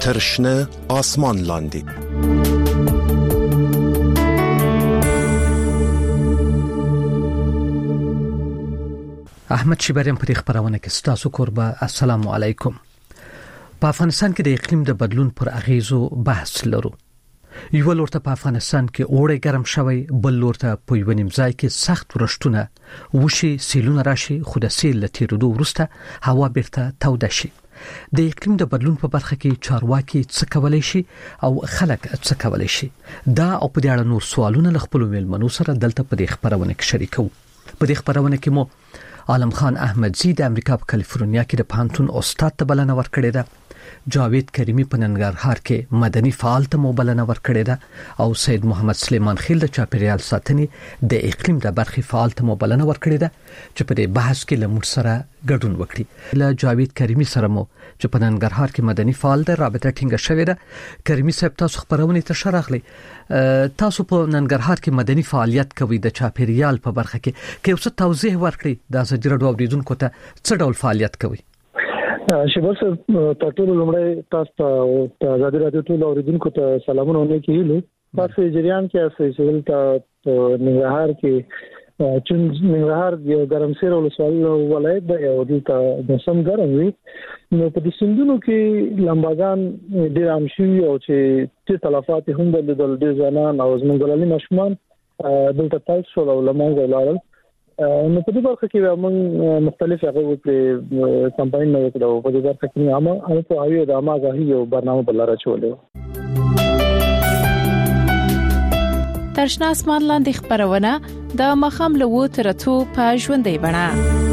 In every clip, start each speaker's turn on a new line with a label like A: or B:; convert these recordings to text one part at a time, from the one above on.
A: تر شنه آسمان لاندې.
B: احمد شیبریم پر خبرونه کې ستاسو قربا. السلام علیکم. په افغانستان کې د اقلیم د بدلون پر اغیزو بحث لرو. یو لورته په افغانستان کې اوړی ګرم شوی، بل لورته په یو نیم ځای کې سخت ورشتونه وشي، سیلونه راشي، خو د سیل لتیرودو وروسته هوا بیرته توده شي. د اقلیم د بدلون په برخه کې چارواکي څه کولای شي او خلک څه کولای شي؟ دا او په دې اړه نور سوالونه ل خپل میلمنو سره دلته په دې خبرونه کې شریکو. په دې خبرونه کې مو عالم خان احمدزی د امریکا په کالیفورنیا کې د پانتون استاد ته بلنه ورکړې ده، جاوید کریمی په ننګرهار کې مدني فعال ته بلنه ورکړې ده، او سید محمد سلیمان خیل د چاپیریال ساتنې د اقلیم د برخې فعال ته بلنه ورکړې ده چې په دې بحث کې له موږ سره ګډون وکړي. له جاوید کریمی سره مو چې په ننګرهار کې مدني فعال ده رابطه ټینګه شوې ده. کریمی صاحب، تاسو خبرونه ته شراغلي. تاسو په ننګرهار کې مدني فعالیت کوي د چاپیریال په برخه کې یو څه توضیح ورکړي. د ازادي راډیو اوریدونکو ته څه ډول فعالیت کوي؟
C: شیبر صاحب، ټول لومړی تاسو ته ازادي راډیو ټول اوریدونکو ته سلامونه وکړو. تاسو جریان کې اسې چې ننګرهار کې چون ننګرهار یو ګرمسیر ولایت دی او دلته موسم ګرم وي، نو په دې سندونو کې لمباګان ډېر عام شوي او چې تلفات هم د ډېر ځوانان او زموږ ماشومان دلته تاسو شول او لمانځه لاړل. نو په دې برخه کې موږ مختلف هغه کمپاین نه وکړو. په دې برخه کې عامه په هغه د عامه غاهي یو برنامه بلاره چولې.
D: ترشنا اسمان لاندې خبرونه د مخام له وترتو په ژوندۍ بڼه.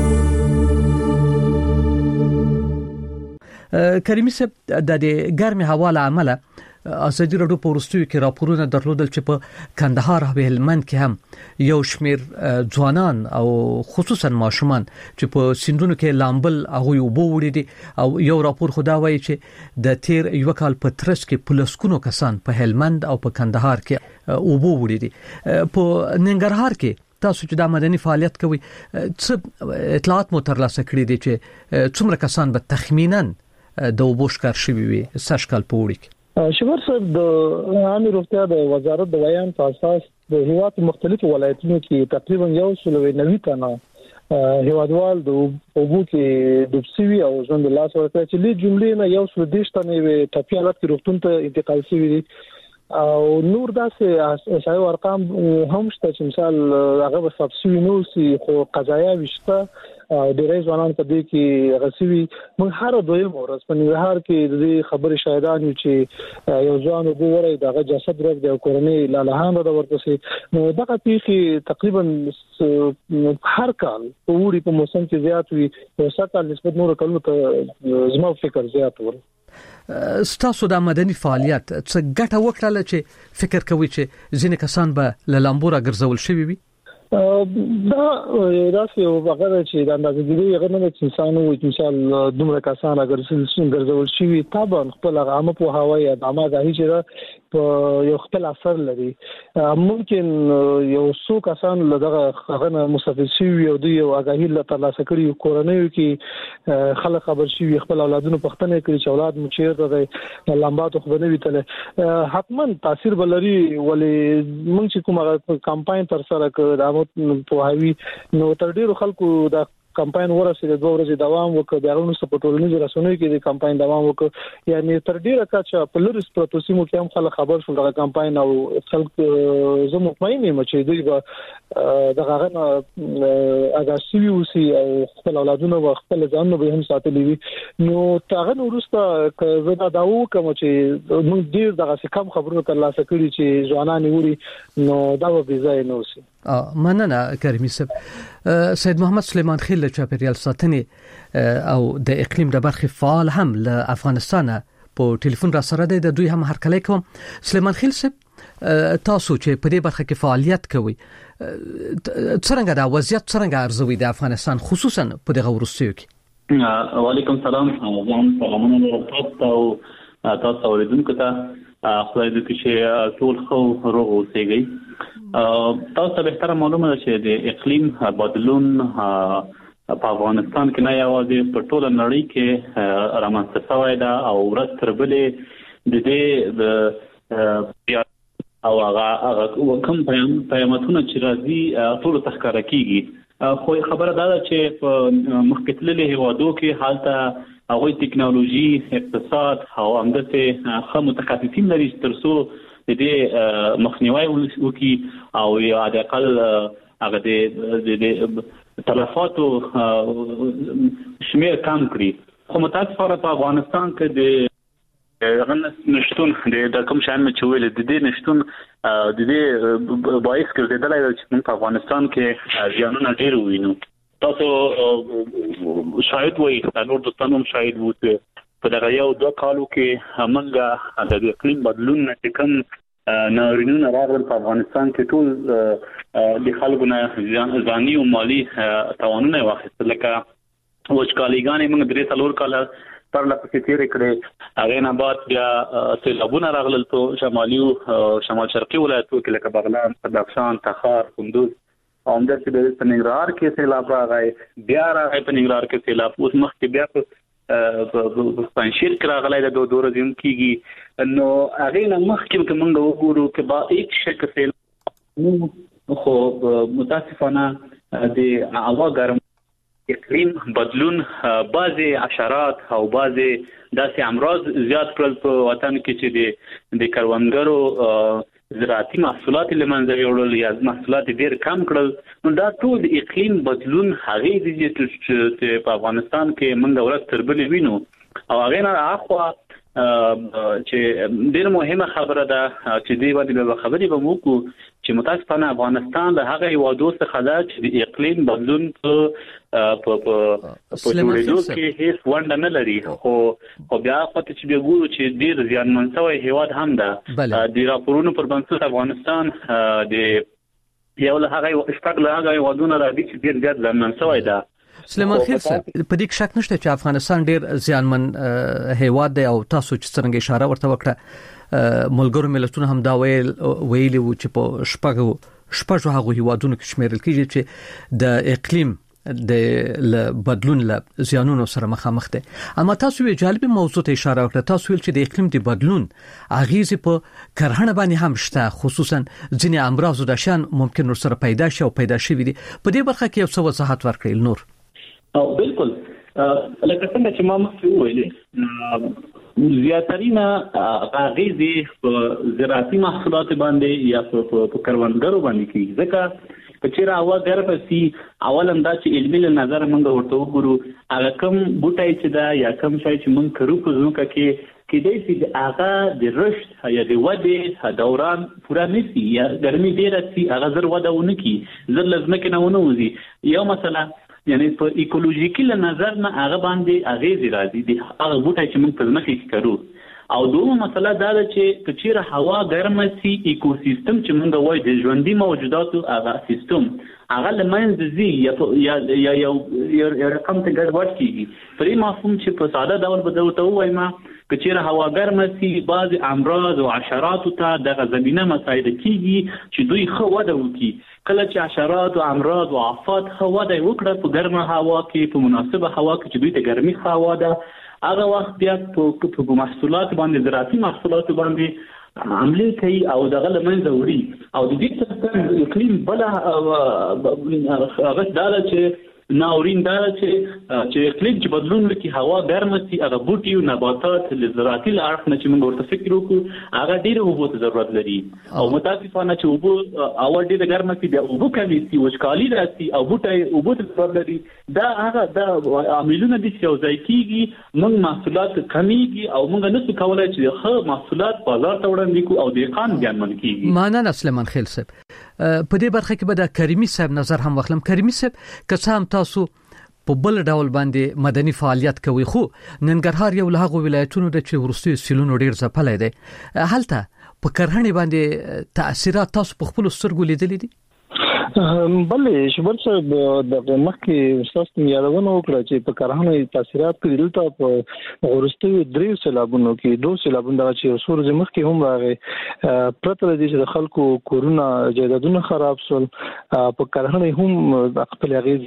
B: کریمی صاحب، د ګرمي هوا له امله ازادي راډیو په ورستیو کې راپورونه درلودل چې په کندهار او هلمند کې هم یو شمیر ځوانان او خصوصا ماشومان چې په سیندونو کې لامبل هغه وبو وړي دي، او یو راپور خدا وایي چې د تیر یو کال په ترڅ کې پلسکونو کسان په هلمند او په کندهار کې وبو وړي دي. په ننګرهار کې تاسو چې د مدني فعالیت کوي، څه اطلاعات مو ترلاسه کړي دي چې څومره کسان به تخمینا د وبو شکار شوي وي سږکال په وړي کې؟
C: شیبر صاحب، د عامه روغتیا د وزارت د بیان په اساس د هیواد مختلفو ولایتونو کې تقریبا 190 تنه هیوادوال د وبو کې ډوبسوي او ژوند لاس ورکړي چې لې جملې نه 110 تنه ټپي حالت کې روغتون ته انتقال شوي دي، او نور داسې اشعاعي ارقام هم شته چې مثال هغه به سبسوي نو سي خو قضایا وشته ډېرې ځوانان په دې کې غسوي. موږ هر دویم ورځ په ننګرهار کې د خبرې شاهدان یو چې یو ځوان وګورئ دغه جسد راځي د کورنۍ لالهان د ورپسې. نو دغه پیښې تقریبا هر کال په وړي په موسم کې زیات وي، او ساتل نسبت نور کلو ته زما فکر زیات ور.
B: ستاسو د مدني فعالیت څه ګټه وکړه چې فکر کوي چې ځینې کسان به لامبورا ګرځول شوي وي؟
C: دا راسي او هغه چې د اندازګيري هغه نه چې انسان وي چې مثال دومره کسان اگر ګرځول شي طبعا خپل عامه په هواي عامه غاهي چې په یو خپل اثر لري. ممکن یو څو کسان لږه هغه مستفید شي او دوی یو غاهي له ترلاسه کړي کورنۍ کې خلک خبر شي خپل اولادونو پښتنه کړي چې اولاد مو چیرته دی لمباتو خو نه ویتله حتما تاثیر بلري. ولې موږ چې کومه کمپاین تر سره کړو په هاوی نو تر ډیرو خلکو د کمپاین ورسېد 2 ورځې دوام وکړ، بیا نو سپورټولنیز رسنوي کې د کمپاین دوام وکړ، یعنی تر ډیره کچا په لورس پروتوسیمو کې هم خلک خبر شول د کمپاین او خلک زه مطمئن یم چې دوی به دغه اګه سی وی سي او خپل اولادونو او خپل ځانونه به هم ساتلي وي. نو تاغه وروسته زه دا وکم چې موږ ډیر دغه کم خبرونه ترلاسه کړي چې ځوانان وړي، نو دا به ځای نه وسی.
B: مننه کریمی صاحب. سید محمد سلیمان خیل له چاپیریال ساتنې او د اقلیم د برخې فعال هم له افغانستان په ټلیفون را سره دی، د دوی هم هرکلی کوم. سلیمان خیل صاحب، تاسو چې په دې برخه کې فعالیت کوي، څنګه دا وضعیت څنګه ارزوي د افغانستان خصوصا په دغه وروستیو کې؟
E: وعلیکم سلام، ځان سلامونه تاسو اوریدونکو ته. خدای دې چې ټول خو روغ اوسئ. تاسو ته به معلومه ده چې د اقلیم بدلون په افغانستان کې نه یوازې په ټوله نړۍ کې رامنځته شوی ده او ورځ تر بلې د دې او هغه کوم پیغامونه چې راځي ټول تخکاره کیږي خو خبره دا ده چې په مخکتللي هوادو کې حالته هغه ټکنالوژي اقتصاد او همدغه خو متخصصین لري ترڅو د دې مخنیوي وکي او یا د اقل هغه د تلفاتو شمیر کم کړي خو متاسفانه په افغانستان کې د نشټون د کوم شان چې ویل د دې نشټون د دې باعث ګرځیدلی چې موږ په افغانستان کې ځانونه ډیر وینو تاسو شاید وایي نور دوستانو هم شاید وو په دغه یو دوه کالو کې موږ د اقلیم بدلون نه کوم ناورینونه راغلل په افغانستان کې ټول د خلکو نه ځاني او مالي تاوانونه واخیستل لکه وچکالیګانې موږ 3 کاله پر لپاره تیرې کړې هغه نه بعد بیا سیلابونه راغلل په شمالي او شمال شرقي ولایتونو کې لکه بغلان، بدخشان، تخار، کندوز او همداسې د ننګرهار کې سیلاب راغی بیا راغی په ننګرهار کې سیلاب اوس مخکې بیا په پنځشیر کې راغلی د دوه ورځې کېږي نو هغه نه مخکې که موږ وګورو چې با هیڅ شک سیلاب خو متاسفانه د هوا ګرم اقلیم بدلون بعضی حشرات او بعضی داسې امراض زیات کړل په وطن کې چې د کروندګرو زراعتي محصولات لمنځه یوړل یا محصولات ډیر کم کړل نو دا ټول د اقلیم بدلون هغه دي چې په افغانستان کې موږ ورځ تر بلې وینو او هغه نه اخوا چې ډیر مهمه خبره ده چې دی باندې به خبرې به موکو چې متاسفانه افغانستان د هغه هیوادو څخه ده چې د اقلیم بدلون په جوړېدو کې هیڅ ونډه نه لري خو بیا خاطر چې به ګورو چې ډیر زیانمن شوی هیواد هم ده د راپورونو پر بنسټ افغانستان د یو له هغه شپږ له هغه هیوادونو راځي چې ډیر زیات زیانمن شوی ده
B: سلیمان خیل صاحب په دې شک نشته چې افغانستان ډیر زیانمن هیواد دی او تاسو چې څنګه اشاره ورته وکړه ملګرو ملتونو هم دا ویلي وو چې په شپږ هغه هیوادونو کې شمیرل کیږي چې د اقلیم د بدلون له زیانونو سره مخامخ دي اما تاسو یې جالب موضوع ته اشاره وکړه تاسو ویل چې د اقلیم د بدلون اغیزه په کرهڼه باندې هم شته خصوصا ځینې امراض او دشان ممکن سره پیدا شي او پیدا شي وي په دې برخه کې یو څه وضاحت ورکړئ نور
E: او بالکل لکه څنګه چې ما مخکې وویل زیاترینه اغیزه په زراعتي محصولات باندې یا په کروندګرو باندې کیږي ځکه کچېره هوا ګرمه سي اولم دا چې علمي له نظر موږ ورته وګورو هغه کوم بوټي چې دا یا کوم شی چې موږ کرو په ځمکه کې دې چې هغه د رشد یا د ودې دوران پوره نشي یا ګرمي ډیره سي هغه زر وده ونه کی زر لازمه کې نه ونه وزي یو مثلا یعنی په ایکولوژیکي له نظر نه هغه باندې اغیز راځي د هغه بوټي چې موږ په ځمکه کې کرو او دومره مسله دا ده چې کچېره هوا ګرمه سي ایکوسیستم چې موږ وایو د ژوندۍ موجوداتو هغه سیستم هغه لمنځه ځي یا یو رقم ته ګډوډ کیږي پرې مفهوم چې په ساده ډول به درته ووایم کچېره هوا ګرمه سي بعض امراض او حشرات ته د زمينه مساعده کیږي چې دوی خو وده وکړي کله چې حشرات او امراض او آفات خو وده وکړه په ګرمه هوا کې په مناسبه هوا کې چې دوی ته ګرمي هوا ده هغه وخت بیا په محصولات باندې زراعتي محصولات باندې عملي کوي او دغه لمنځه وړي او د دې څخه اقلیم بل هغه دا چې ناورین دا چې اقلیم چې بدلون وکړي هوا ګرمه سي هغه بوټي او نباتات له زراعتي اړخ نه چې موږ ورته فکر وکړو هغه ډېر اوبو ته ضرورت لري او متاسفانه چې اوبو اول ډېر ګرمه سي د اوبو کمی سي وچکالي راسي او بوټي اوبو ته ضرورت لري دا هغه د عاملونه دي چې ځای کیږي موږ محصولات کمیږي او موږ نشو کولای چې ښه محصولات بازار ته وړاندې کوو او دهقان ځانمن کیږي
B: معنا سلیمان خیل صاحب په دې برخه کې به د کریمي صاحب نظر هم واخلم کریمي صاحب که څه هم تاسو په بل ډول باندې مدني فعالیت کوي خو ننګرهار یو له هغو ولایتونو د چې ورستي سیلونو ډیر ځپلای دی هلته په کرهڼې باندې تاثیرات تاسو په خپل سترګو لیدلې دي
C: بلې شبر صاحب د مخکې تاسو یادونه وکړه چې په کرهڼې تاثیرات کې دلته په ورستي درې سیلابونو کې دوه سیلابونه دا چې سورځ مخکې هم راغی پرته د دې چې خلکو کورونا جایدادونه خراب شول په کرهڼې هم خپل اغیز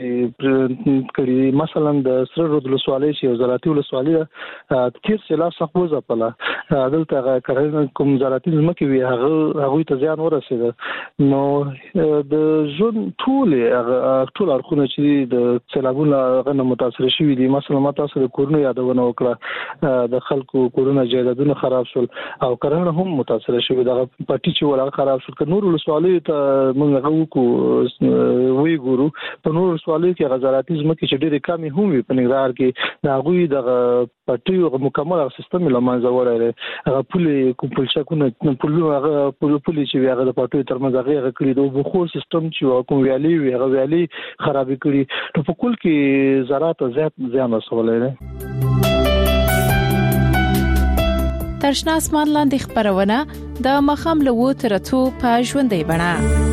C: کړي مثلا د سره رود ولسوالۍ چې زراعتي ولسوالۍ کې سیلاب څخه وځپله دلته کرنه کوم زراعتي ځمکې وي هغه ته ځان ورسېده نو د ژوند ټول اړخونه چې د سیلابونو غنه متاثر شوي دي مثلا ماته سره کورونه یادونه وکړه د خلکو کورونه جایدادونه خراب شول او کرنه هم متاثر شوي د پټي چې ولا خراب شول که نور ولسوالۍ ته موږ غوښو وی ګورو په نور ولسوالۍ کې غزاراتي ځمکې چې ډېرې کمې هم وي په نګرهار کې دا غوي د پټي مکمل سیستم لمانځه وړاله هغه پولې کومپلشکونه پولې چې هغه د پټي ترمنځ هغه کړی د بخو سیستم چې کوم ویالي وي هغه ویالي خراب کړي نو په کل کې زراعت زیات رسولای
D: ترشنا اسمان لاندې خبرونه د مخام له ترتو په ژوندۍ بڼه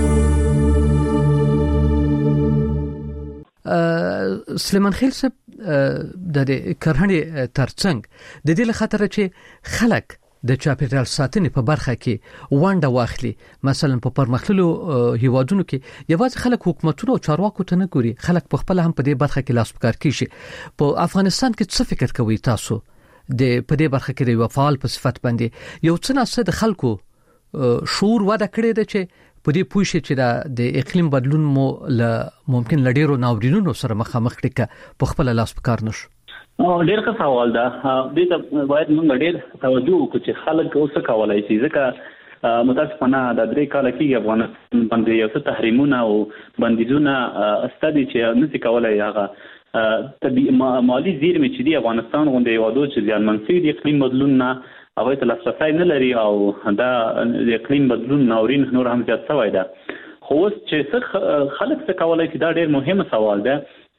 B: سلیمان خیل صاحب د کرهڼې ترڅنګ د دې لخوا چې خلک د چاپیریال ساتنې په برخه کې وانډه واخلي مثلا په پرمختللو هیوادونو کې یوازې خلک حکومتونو او چارواکو ته نه ګوري خلک په خپل هم په دې برخه کې لاس پکار کیږي په افغانستان کې څه فکر کوي تاسو د په دې برخه کې د وفعال په صفت باندې یو څه نه د خلکو شعور وده کړی دی چې په دې پوښتنه چې د اقلیم بدلون مو ممکن لډیرو ناورینونو سره مخامخ کړي په خپل لاس پکار نشو
E: ډېر ښه سوال ده دې ته باید موږ ډېر توجه وکړو چې خلک اوس کولای شي ځکه متاسفانه د 3 کال کې افغانستان باندې یو څه تحریمونه او بندیزونه استدي چې نشي کولای هغه طبي مالی زیرمې چې دی افغانستان غونډه یو دوه چې ځان منفي د اقلیم بدلون نه هغه ته لاسرسی نه لري او دا د اقلیم بدلون ناورین نور هم زیات شوی ده خو اوس چې خلک څه کولای شي دا ډېر مهم سوال ده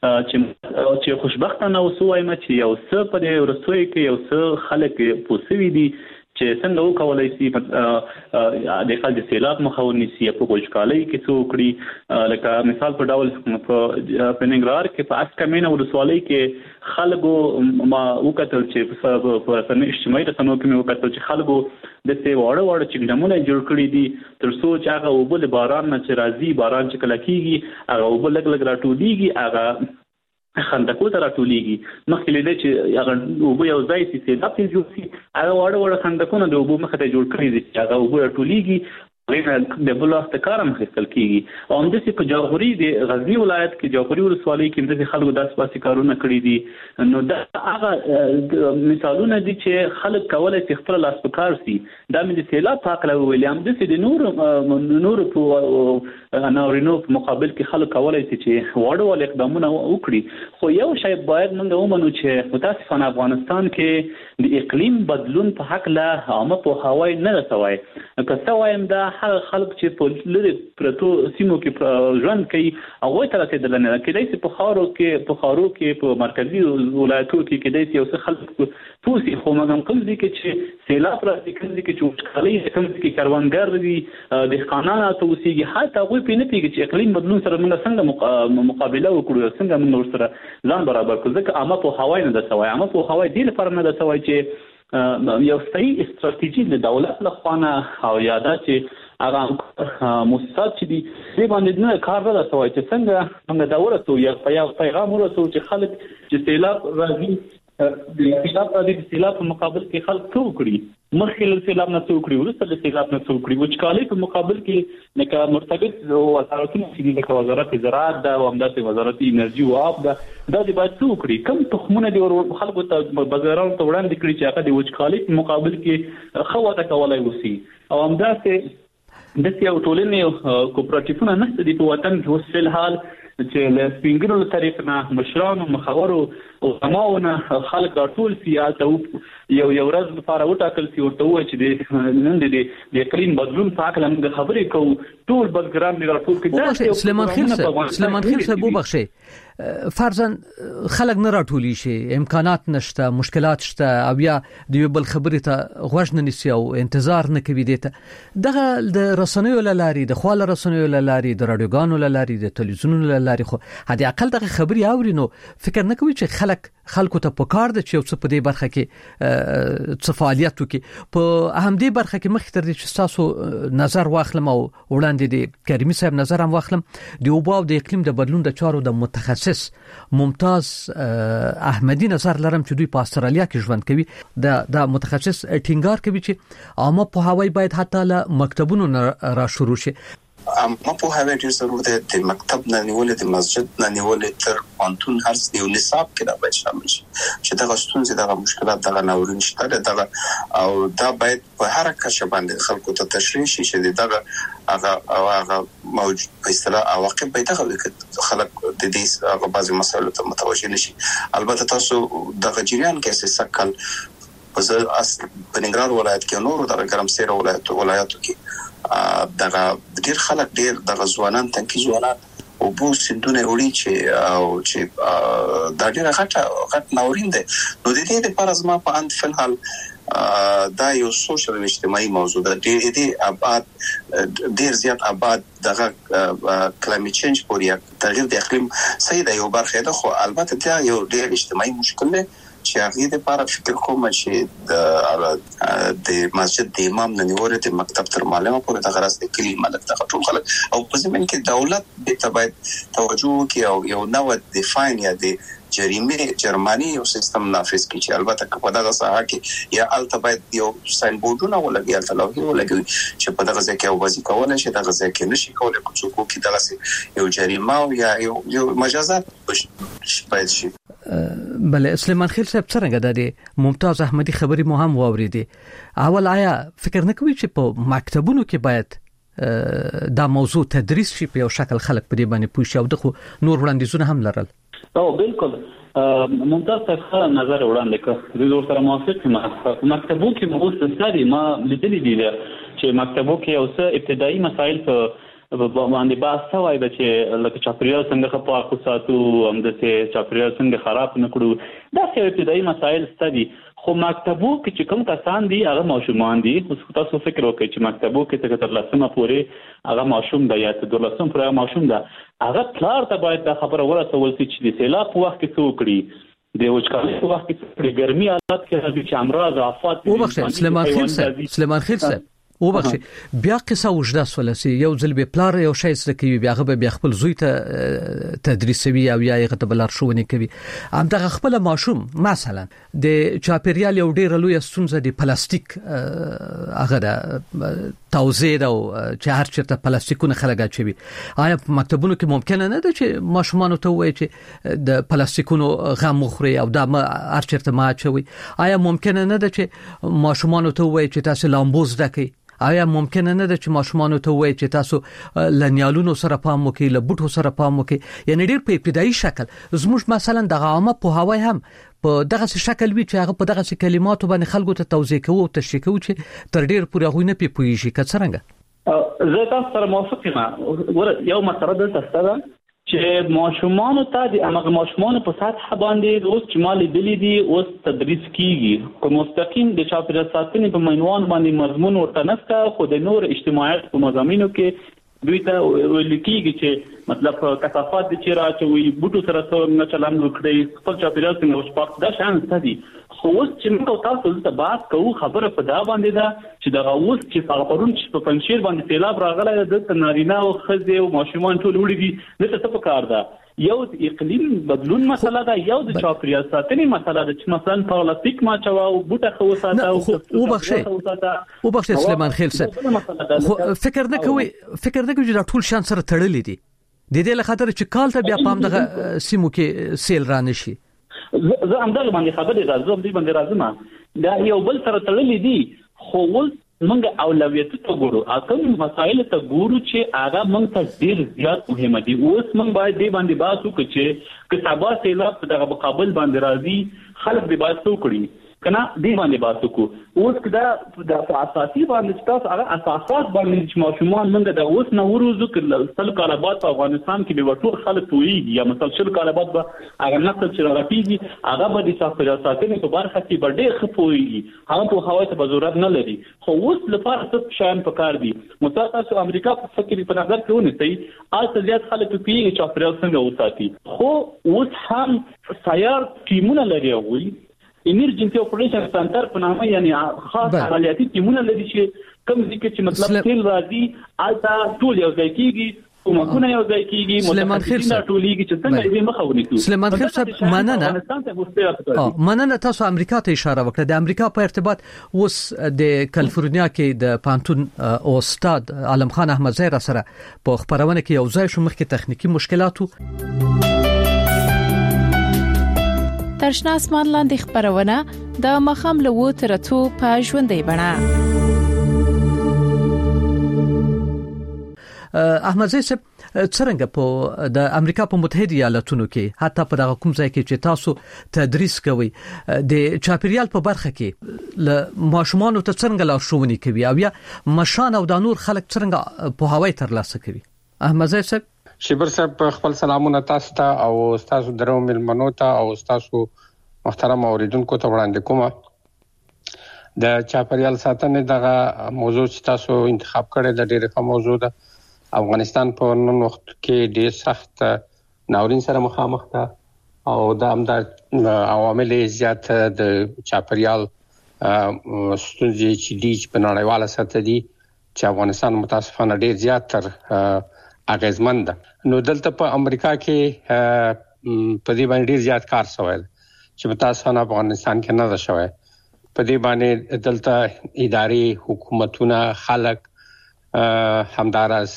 E: چې خوشبختانه وسوای ما چې یو څه په دې ورسوي کې یو څه خلک پوسوي دي چې څنګه وکولای شي د خلک سیلاب مخاوني سي په وچکالۍ کې څو کړی لکه مثال په ډول په ننګرهار کې په اسکمینه ولسوالۍ کې خلکو ما وکتل چې په اجتماعي رسنیو کې وکتل چې خلکو د څه وړ چې ګمونه جوړ کړی دي تر څو چې هغه وبل باران نه چې راځي باران چې کله کیږي هغه وبل لګ راټولېږي هغه خندقو ته راټولېږي مخکې لیدل چې هغه وبو یو ځای چې سیلاب ته جوړ شي هغه وړ خندقونه د وبو مخه ته جوړ کړی دي چې هغه وبو راټولېږي غیر د بل وخت کارم خپل کیږي او همداسې په جوهري د غزنی ولایت کې جوهري ولسوالۍ کې د خلکو داس پاسې کارونه کړی دي نو دا هغه مثالونه دي چې خلک کولای شي خپل لاس په کار سي دا مې د سیلاب په اړه ویلم د دې نور په ناورینو په مقابل کې خلک کولای شي چې وړ اقدامونه وکړي خو یو شی باید موږ ومنو چې متاسفانه افغانستان کې د اقلیم بدلون په حق له عامه په هوای نه رسوي که څه وایم دا هغه خلک چې په لری پرتو سیمو کې ژوند کوي هغه ته رسیدل نه کېدای شي په خارو کې په مرکزی ولایتونو کې کېدای شي او خلک پوسی خو موږ کوم دي چې سیلاب راځي کوم دي چې وچکالۍ کوم دي چې کاروانګر دي د قانونا توسيږي حتی هغه په نه پیږي چې اقلیم بدلون سره موږ څنګه مقابله وکړو څنګه موږ سره ځان برابر کړو ځکه عامه په هوای نه د سوای عامه په هوای دی لپاره نه د سوای چې یو صحیح استراتیژي د دولت لخوا او یاده چې هغه مؤسسات چې دي دې باندې نه کار نه سوای چې څنګه موږ دا ورسو یا پیغام ورسو چې خلک چې سیلاب راځي د سیلاب په مقابل کې خلک څه وکړي مخکې له سیلاب نه څه وکړي وروسته د سیلاب نه څه وکړي وچکالۍ په مقابل کې لکه مرتبط وزارتونه چې دي لکه وزارت زراعت ده او همداسې وزارت انرژي او آب ده دا د باید څه وکړي کوم تخمونه دي خلکو ته بازارونو ته وړاندې کړي چې هغه د وچکالۍ په مقابل کې ښه وده کولای وسی او همداسې د یو ټولنې کوپراتیفونه نشته دي په وطن کې اوس فل حال چې له سپینګرو طریق نه مشرانو مخاورو او علماونه خلک راټول سیاست یو ورځ لپاره وټاکل سی ورته وای چې نن د اقلیم بدلون په اړه موږ خبرې کوو ټول بلګرام راټول کړي
B: سلیمان خیل صاحب وبخښي فرضاً خلک نه راټولي شي امکانات نشته مشکلات شته او یا د یو بل خبرې ته غوږ نه نیسي او انتظار نه کوي دته دغه د رسنیو لاري د خواله رسنیو لاري د رادیوګانو لاري د تلویزیونونو لاري خو هدي اقل دغه خبري اورینو فکر نه کوي چې خلکو ته پکار د چې څه په دې برخه کې څه فعالیت وکي په همدې برخه کې مخ تر دې چې تاسو نظر واخلم او وړاندې د کریمي صاحب نظر هم واخلم د اوبو او د اقلیم د بدلون د چارو د متخصص متخصص ممتاز احمدی نظر لرم چې دوی په استرالیا کې ژوند کوي. دا متخصص ټینګار کوي چې عامه پوهاوی باید حتی له مکتبونو را شروع شي.
F: ما په هغه ډیر ضرورت دی د مکتب نه نیولې د مسجد نه نیولې تر پانتون هر څه یو نصاب کې دا باید شامل شي چې دا غوښتنې دا مشکلات دا ناورین شته دا او دا باید په هر کچه باندې خلکو ته تشریح شي چې دا هغه موجود په اصطلاح عواقب به دا خلک د دې هغه بعضي مسایلو ته متوجه نشي. البته تاسو د جریان کې څه کال په اصل په ننګرهار ولایت کې نور د ګرمسیر ولایتو کې دغه ډیر خلک ډیر د ځوانان تنکي ځوانان او بو سندونه وړي چې دا ډیر غټ ناورین ده. نو د دې لپاره زما په اند فلحال دا یو سوشل اجتماعي موضوع ده. دې آباد ډیر زیات آباد دغه کلایمټ چینج پورې تغییر د اقلیم صحیح ده یو برخه ده خو البته دا یو ډیر اجتماعي مشکل ده چې هغه د لپاره فکر کوم چې د مسجد د امام نه نیولې د مکتب تر معلمه پورې د غرض د کلی ملک د ټول خلک او په ځمن کې دولت به باید توجه کوي او یو نوو ډیفاین یا د جرمني یو سیستم نافذ کړي چې البته په دغه ساحه کې یا البته باید یو ساين بورډونه ولګي البته لوحې ولګي چې په دغه ځای کې وځي کولای شي دغه ځای کې نشي کولای کوڅو کې دغه یو جریمه او یا یو مجازات باید شي.
B: بله سلیمان خیل صاحب څنګه د ممتاز احمدی خبري مو هم واوریدي. اول آیا فکر نه کوي چې په مکتبونو کې باید دا موضوع تدریس شي په یو شکل خلک په دې باندې پوه شي او دغه نور وړاندیزونه هم لرل؟
E: او بالکل ممتاز صاحب نظر وړاندې کړ د زور سره موافق یم. مکتبو کې مو ستاسو ما لیدلې دي چې مکتبو کې اوس ابتدایي مسایل په باندې بحث شوی دی چې لکه چاپریال څنګه پاک وساتو هم د چاپریال څنګه خراب نه کړو دا څه ابتدایي مسایل ستدي. خو مکتبو کې چې کوم کسان دي هغه ماشومان دي. تاسو فکر وکړئ چې مکتبو کې تر لسمه پورې هغه ماشوم دی یا تر دولسمه پورې هغه ماشوم دی هغه پلار ته باید دا خبره ورسول شي چې د سیلاب په وخت کې څه وکړي د وچکالۍ په وخت کې څه ګرمي حالت کې راځي چې امراض آفات
B: وبخښه سلیمان خیل صاحب وبخښه بیا قصه وجدا سولسي یو ځل به پلار یو شای سره کوي بیا غو به خپل زوی ته تدریسوي او یا یې ته بلار شوونه کوي ام دغه خپل ماشوم مثلا د چاپیریال یو ډیر لوی ستونزه د پلاستیک هغه د توزیع او چې هر چیرته پلاستیکونه خلګا چوي. آیا مکتبونو کې ممکنه نه ده چې ماشومان ته وایي چې د پلاستیکونو غم مخوري او د هر چیرته ما چوي؟ آیا ممکنه نه ده چې ماشومان ته وایي چې تاسو لامبوز دکې؟ آیا ممکنه نه ده چې ماشومان ته وایي چې تاسو لنیالونو سره پام وکړئ لبوټو سره پام وکړئ؟ یعنی ډیر په ابتدایي شکل زموږ مثلا د عامه په هواي هم په دغه شکل وی چې هغه په دغه کلماتو باندې خلکو ته توضیح کوي او تشریح کوي چې تر ډیر پورې غوښنه پیږي کڅرنګ.
E: زه تاسو سره موافق یم. یو مسله دلته ستاسو چې ماشومان ته د هغه ماشومان په سطح باندې اوس چې مال دلی دي اوس تدریس کیږي کوم مستقیم د چاپیریال ساتنې په منوان باندې مضمون ورته نسته خو د نور اجتماعیت په مضامینو کې دوی ته ویل کیږي چې مطلب کثافات چې راچوي بوټو سره څنګه چلند وکړي خپل چاپیریال څنګه وشپاک دا شان ستدي. خو اوس چې موږ تاسو ته بحث کوو خبره په دا باندې ده چې دا اوس چې پرون چې په پنځیر باندې سیلاب راغلی د نارینه او ښځې او ماشومان ټول وړي دي دته څه پکار ده. یو اقلیم بدلون مسله ده یو د چاپیریال ساتنې مسله ده چې مثلا پلاستیک ما چوا او بوټه خو ساته
B: او بخښه سلیمان خیل صاحب فکر نه کوي چې دا ټول شان سره تړلې دي د دې لخاطر چې کال ته بیا پام دغه سیمو کې سیل را نشي.
E: زه همدغه باندې خبرې راځم دې باندې راځم دا یو بل سره تړلې دي خو ول موږ اولویت ته ګورو اته مسایل ته ګورو چې هغه موږ ته ډیر زیات مهمه دي. اوس موږ باید دې باندې بحث وکړو چې کتابه سیلاب په دغه مقابل باندې راځي خلک دې بحث وکړي کنه دې باندې بحث وکړو. اوس کدا د اساسي باندې تاسو هغه اساسات باندې چې ماشومان موږ د اوس نه وروزو کړل سل کاله بعد په افغانستان کې به ټول خلک تویږي یا مثلا شل کاله بعد به هغه نسل چې راځي هغه به د چاپیریال ساتنې په برخه کې به ډېر خپويږي هغه په هوا ته ضرورت نه لري. خو اوس لپاره څه شان پکار دي متاسف امریکا په فکر په نظر کې ونیسي اته زیات خلک پیږي چاپیریال څنګه وساتي. خو اوس هم سیار ټیمونه لري وي ایمرجنسي اپریشن سنټر په نامه یعنی خاص عملیاتي ټیمونه لري چې کوم ځکه چې مطلب تل راځي البته ټول یو ځای کېږي کومکونه یو ځای کیږي متخصصین ټولېږي چې څنګه دې مخه ونیسو.
B: سلیمان خیل صاحب مننه تاسو امریکا ته اشاره وکړه. د امریکا په ارتباط اوس د کالیفورنیا کې د پانتون او استاد عالم خان احمدزی را سره په خبرونه کې یو ځای شو مخکې تخنیکی مشکلاتو.
D: ترشنا اسمان لاندې خبرونه د مخام له تر اتو په ژوندۍ بڼه. احمدزی صاحب څنګه په د امریکا په متحده ایالاتونو کې حتی په دغه کوم ځای کې چې تاسو تدریس کوي د چاپیریال په برخه کې ل ماشومان ته څنګه لارښوونې کوي او یا مشان او د نور خلک څنګه په هواي ترلاسه کوي؟ احمدزی صاحب.
G: شبر صاحب خپل سلامونه تاسو ته او تاسو درو ملمنو ته او تاسو محترم اوریدونکو ته وړاندې کوم. د چاپیریال ساتنې دغه موضوع چې تاسو انتخاب کړی د ډېر ښه موضوع ده. افغانستان په نن وخت کې ډېر سخت ناورین سره مخامخ ده او د امداد عوامل زیات د چاپیریال ستونزې چې دي په نړیواله سطح دي چې افغانستان متاسفانه ډېر زیات تر اغیزمن ده. نو دلته په امریکا کې په دې باندې ډېر زیات کار شوی چې متاسفانه افغانستان کې نه ده شوی. په دې باندې دلته ادارې حکومتونه خلک همدارس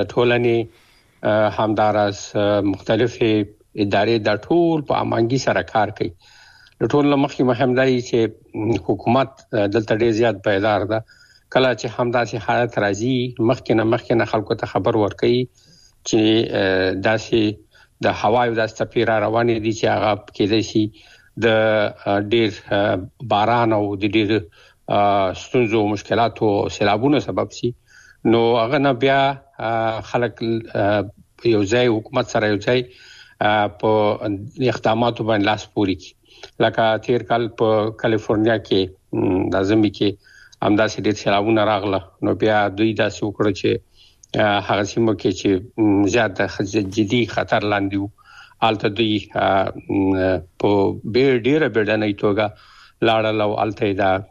G: ټولنې همدارس مختلفې ادارې د ټول په امانګي سره کار کوي. د ټول مخکې مهم دی چې حکومت دلته ډېر زیات بیدار ده. کله چې همداسې حالت راځي مخکې نه خلکو ته خبر ورکړي چې داسې د هواي د استپیرا روانې دي چې هغه کېدای شي د ډېر باران او د ډېر ستونزو او مشکلاتو او سیلابونو سبب شي. نو هغه نه بیا خلک یو ځای حکومت سره یو ځای په اقداماتو باندې لاس پوري کی. لکه تیر کال په کالیفورنیا کې د زمي کې همداسې ډېر سیلابونه راغله. نو بیا دوی داسې وکړه چې هغه سیمه کې چې زیات جدي خطر لاندې وو الته دوی په ډېر بیړنۍ توګه لاړل او الته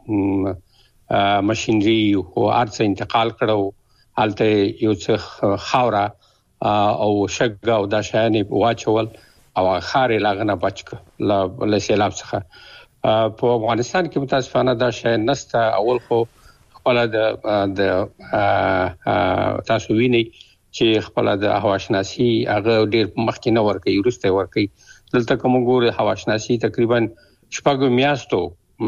G: دا ماشينري او ارڅ انتقال کړو. الته یو څه خاورا او شګ او د شانې واچول او خارې لاغنه بچک له سیلاب څخه. په افغانستان کې متاسفانه دا شی نسته. اول خو خپل د تاسو ویني چې خپل د هواشناسي هغه ډیر مخکې نه ورکي ورسته ورکي. دلته کوم ګور هواشناسي تقریبا شپږ میاشتو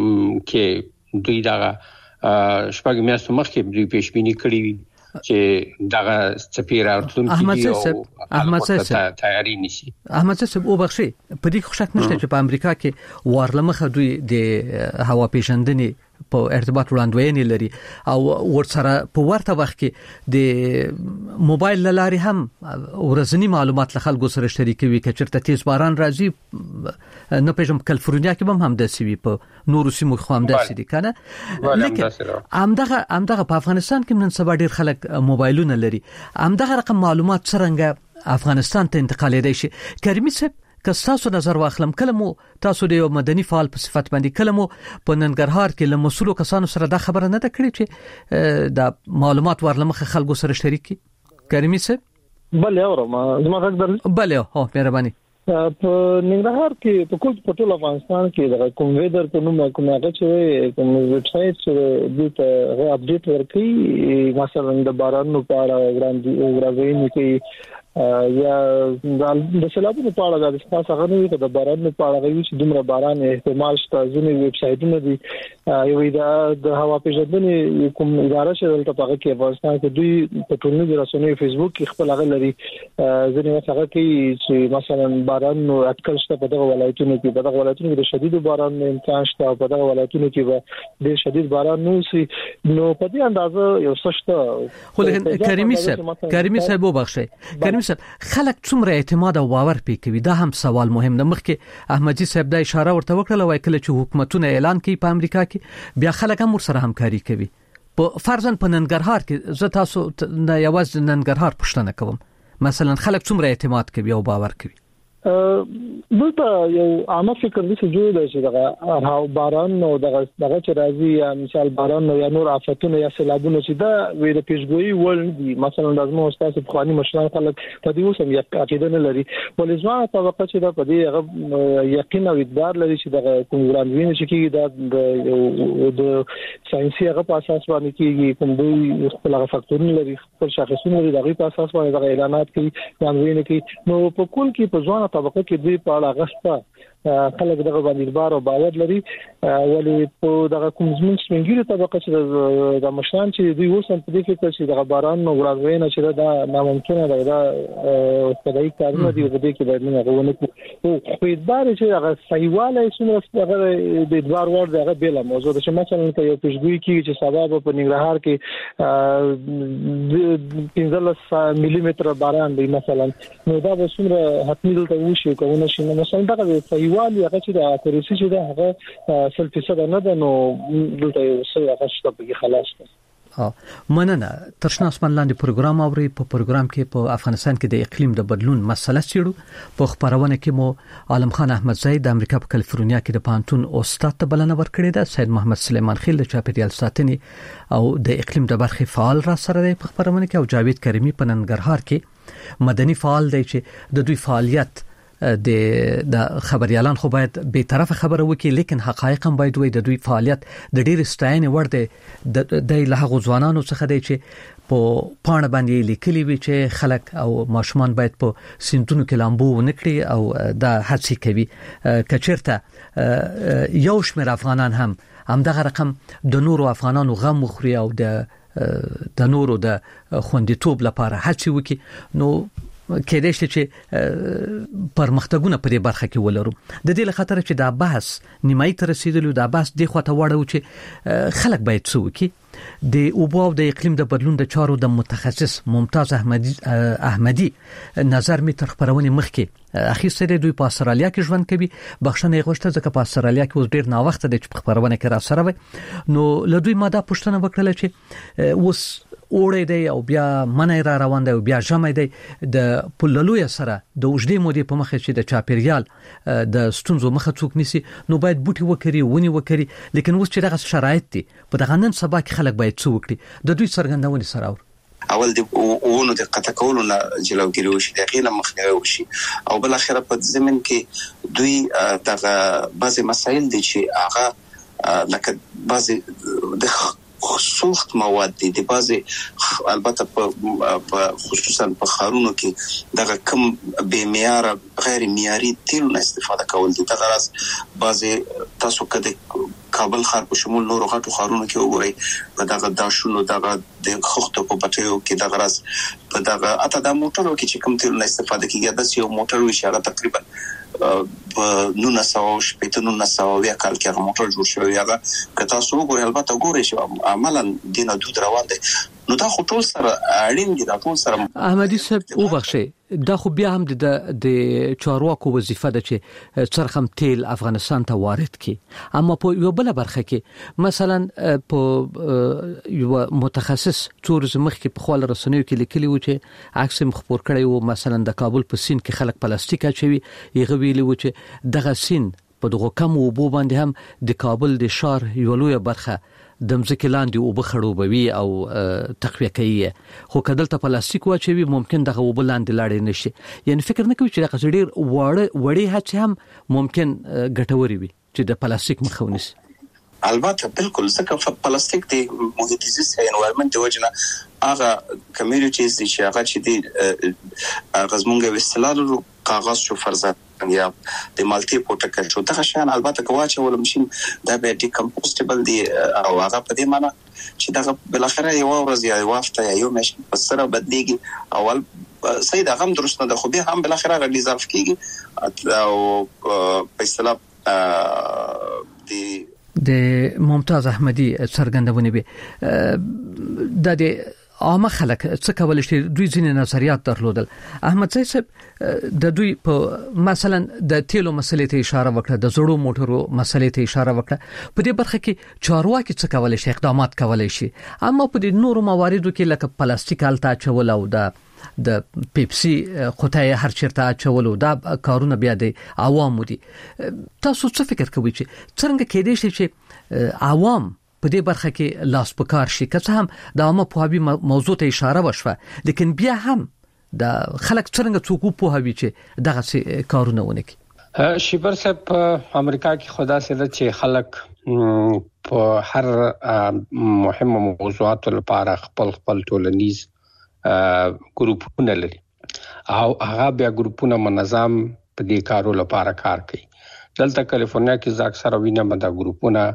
G: کې دوی دا شپږ میاشتو مخکې دوی پیشبینی کړی چې دغه سپیره ارتون کې
B: احمد
G: صاحب تیاری نشي.
B: احمد صاحب او بخشي په دې خو شک نشته چې په امریکا کې ورلمخه دوی د هوا پیژندنې په ارتباط وړاندوینې لري او ورسره په ورته وخت کې د موبایل لاري هم ورځنی معلومات له خلکو سره شریکوي. چې چیرته تیز باران راځي نه پېژم کالیفورنیا کې هم داسې وي په نورو سیمو خو هم داسې دي کنه. لیکن همدغه په افغانستان کې نن سبا ډېر خلک موبایلونه لري. همدغه رقم معلومات څنګه افغانستان ته انتقالېدای شي؟ کریمي صاحب که تاسو نظر واخلم کله مو تاسو د یو مدني فعال په صفت باندې کله مو په ننګرهار کې له مسؤلو کسانو سره دا خبره نه کړې چې د معلومات ورلمخه خلکو سره شریکي؟ کریمي صاحب
C: بله اورم زما غږ در
B: بله هو مهرباني.
C: په ننګرهار کې په ټول افغانستان کې د کوم ویدر په نوم کوم هغه چې کوم ویب سټ چې د ته اپډیټ ورکړي مثلا د بارانونو په اړه وړاندې کوي یا د سیلابونو په اړه د تاسو هغه نوې د بارانونو په اړه وی چې دومره باران احتمال شته. ځینې ویب سټونه دي یو د هوا پیژندنې کوم اداره چې دلته په کې افغانستان کې دوی په ټولنیزو رسنیو فیسبوک کې خپل هغه لري. ځینې وخت هغه کې چې مثلا باران نو اټکل شته په دغه ولایتونو کې د شدید باران امکان شته او په دغه ولایتونو کې به د شدید باران نو سي. نو په دې اندازه یو څه
B: خو لیکن کریمي صاحب وبخښئ کریمي صاحب خلک څومره اعتماد او باور پې کوي دا هم سوال مهم ده. مخکې احمدجی صاحب دا اشاره ورته وکړه وای کله چې حکومتونه اعلان کوي په امریکا کې بیا خلک هم ورسره همکاري کوي. په فرضاً په ننګرهار کې زه تاسو نه یوازې ننګرهار پوښتنه کوم مثلا خلک څومره اعتماد کوي او باور کوي؟
C: دلته یو عامه فکر د څه جوړ دی چې دغه باران نو دغه چې راځي یا مثال باران نو یا نور آفتونه یا سیلابونه چې دا وې د پیشګوئی ول دي مثلا د ازمو استاد په خواني مشران خلک په دې وسم یا عقیده نه لري ولې ځوانه طبقه چې دا په دې یقین او اقدار لري چې دغه کوم وړاندوینه چې کیږي دا د ساينسي هغه په اساس باندې کیږي کوم دوی خپل فاکتورونه لري خپل شاخصونه لري دغه په اساس باندې دغه اعلانات کوي وړاندوینه کوي نو په کول کې په ځوانه طبقه کې دوی په اړه غشته خلک دغه باندې بار او باور لري ولې په دغه کوم زموږ سپینګیره طبقه چې د مشران چې دوی اوسم په دې فکر چې دغه باران نو وړاندوینه چې دا ناممکنه ده دا خدای کارونه دی په دې کې باید نه غوونه او خو ادبار چې هغه صحیحواله څومره هغه د ادبار ور دغه بل موضوع ده چې مثلا یو پیشګوئی کې چې سبب په ننګرهار کې 15 ملي متر باران دی مثلا نو دا به څومره حتمی دلته وشي کوونه شي نو مثلا دا صحیحواله هغه چې د اکورسي چې دا هغه 100% نه ده نو دلته یو څه هغه شته په خلاص
B: مننه ترشنا اسمان لاندې پروګرام اوري په پروګرام کې په افغانستان کې د اقلیم د بدلون مسله چیرو په خبرونه کې مو عالم خان احمد زید د امریکا په کالیفورنیا کې د پانتون استاد ته بلنه ورکړې ده سید محمد سلیمان خیل د چاپیریال ساتنې او د اقلیم د برخې فعال را سره دی په خبرونه کې او جاوید کریمی په ننګرهار کې مدني فعال دی چې د دوی فعالیت د خبريالان خو باید به طرفه خبره وکړي لیکن حقایق هم باید وي د دوی فعالیت د ډیر ستاینې ور دي د لهغه ځوانانو څخه دی چې په پاڼه باندې لیکلي وي چې خلک او ماشومان باید په سنتونو کې لامبو ونکړي او دا هڅه کوي کچرته یو شمېر افغانان هم دغه رقم د نورو افغانانو غم مخوري او د نورو د خوندیتوب لپاره هڅه وکړي نو کېدای شي چې پرمختګونه په دې برخه کې ولرو د دې لخاطر چې دا بحث نیمای ته رسیدلی دا بحث د خواته وړو چې خلک باید څه وکړي د اوبو او د اقلیم د بدلون د چارو د متخصص ممتاز احمدی نظر می تر خبرونه مخکې اخی سره دوی په استرالیا کې ژوند کوي بخښنه غوښته ځکه په استرالیا کې اوس ډیر نا وخت د خبرونه کې را سره وي نو لدوی ماده پښتنه وکړه چې اوس اوړې دی او بیا منې را روان دی او بیا ژمې دی د پللوی سره د وجدي مودې په مخه چې د چاپیریال د ستونزو مخه څوک نسی نو باید بوټي وکړي ونی وکړي لیکن اوس چې دغه شرایط دي په دغه نن سبا کې خلک باید څه وکړي د دوی څرګندونې سره
F: اول د اونو د قطع کولو نه جلوګیری وشي د غیله مخنیوي وشي او بل اخره په زمين کې دوی دغه بعضي مسایل دي چې هغه لکه بعضي د سوخت مواد دي د بعضي البته په خصوصا په خارونو کې دغه کم بے معیار غیر معیاري تیل نه استفاده کول دي دغه راز بعضي تاسو کده کابل ښار په شمول نورو غټو خارونو کې وګورئ په دغه داشونو دغه د خښتو په پټیو کې دغه راز په دغه اته د موټرو کې چې کوم تیل نه استفاده کیږي د یو موټر وی شغه تقریبا په 1900 کال کې هغه موټر جوړ شوی هغه که تاسو وګورئ البته وګورئ چې عملاً دینه دود روان دي نو دا خو ټول سره اړین دي دا ټول سره
B: احمدی صاحب وبخښه دا خو بیا هم د چارواکو وظیفه ده چې څرخم تیل افغانستان ته وارد کړي اما په یو بل برخه کې مثلا په یو متخصص تورزم مخکې په خپل رسنیو کې لیکلی و چې عکس مخبر کړی و مثلا د کابل په سین کې خلک پلاستیک اچوي یغه ویلی و چې دغه سین په دغه کم وبو باندې هم د کابل د شهر یو لوی برخه د مځکې لاندې اوبه خړوبوي او تقویه کوي خو کدلته پلاستیک واچوي ممکن دغه اوبه لاندې لاړې نشي یعنی فکر نه کوي چې دغه ډیر وړي هڅه هم ممکن ګټوري وي چې د پلاستیک مخه ونیسي
F: البته بالکل ځکه پلاستیک د محیط زیست انوایرمنت د وجنه هغه کمیونټیز چې هغه چې د غزمونګه وستلالو کاغذ شو فرض یا د مالټي پروتوکول شو دغه شان البته کواچ ول مشین دا به ډي کمپوسټبل دي او هغه په دې معنی چې دغه بل اخره یو ورځ یا یو هفته یا یو میاشت په سره بدلیږي اول سید هغه درست نه ده خو به هم بل اخره ریزرف کیږي او په اصطلاح
B: د ممتاز احمدی څرګندونه به د عامه خلک څه کول شي دوی ځینې نظریات درلودل احمد صاحب د دوی په مثلا د تیلو مسلې ته اشاره وکړه د زړو موټرو مسلې ته اشاره وکړه په دې برخه کې چارواکي څه کول شي اقدامات کولای شي اما په دې نورو مواردو کې لکه پلاستیک الته چول او د د پیپسي قطعه هر چیرته چولو دا کارونه بیا د عوامو دي. تاسو څه فکر کوئ چې څنګه کېدای شي چې عوام په دې برخه کې لاس پکار شي؟ که څه هم د عامه پوهاوي موضوع ته اشاره وشوه، لیکن بیا هم د خلک څنګه څوک پوهاوي چې دغه څه کارونه ونکړي؟
G: شیبر صاحب په امریکا کې خدا سره چې خلک په هر مهمه موضوعاتو لپاره خپل ټولنیز ګروپونه لري او هغه بیا ګروپونه منظم په دې کارو لپاره کار کوي. دلته کالیفورنیا کې ځکه سره وینم دا ګروپونه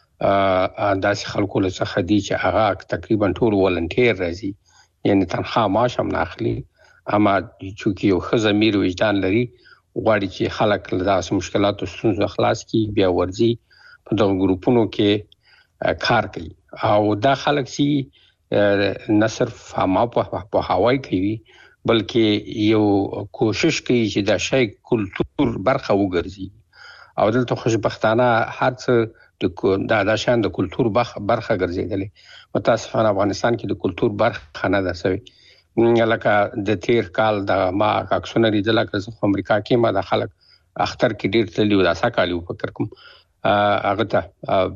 G: داسې خلکو له څخه دي چې هغه تقریبا ټول ولنټیر راځي، یعنی تنخواه معاش هم نه اخلي، اما چې یو ښه ضمیر وجدان لري غواړي چې خلک له داسې مشکلاتو ستونزو خلاص کړي، بیا ورځي په دغه ګروپونو کې کار کوي. او دا خلک سي نه صرف ما په هواي کوي بلکې یو کوشش کوي چې دا شی کلچر برخه وګرځي. او دلته خوشبختانه هر څه دا شان د کلچر برخه ګرځیدلې. متاسفانه افغانستان کې د کلچر برخه نه ده سوی. لکه د تیر کال د ما عکسونه لیدل چې امریکا کې ما د خلک اختر کې ډیر تللی و، دا سکالو فکر کوم هغه ته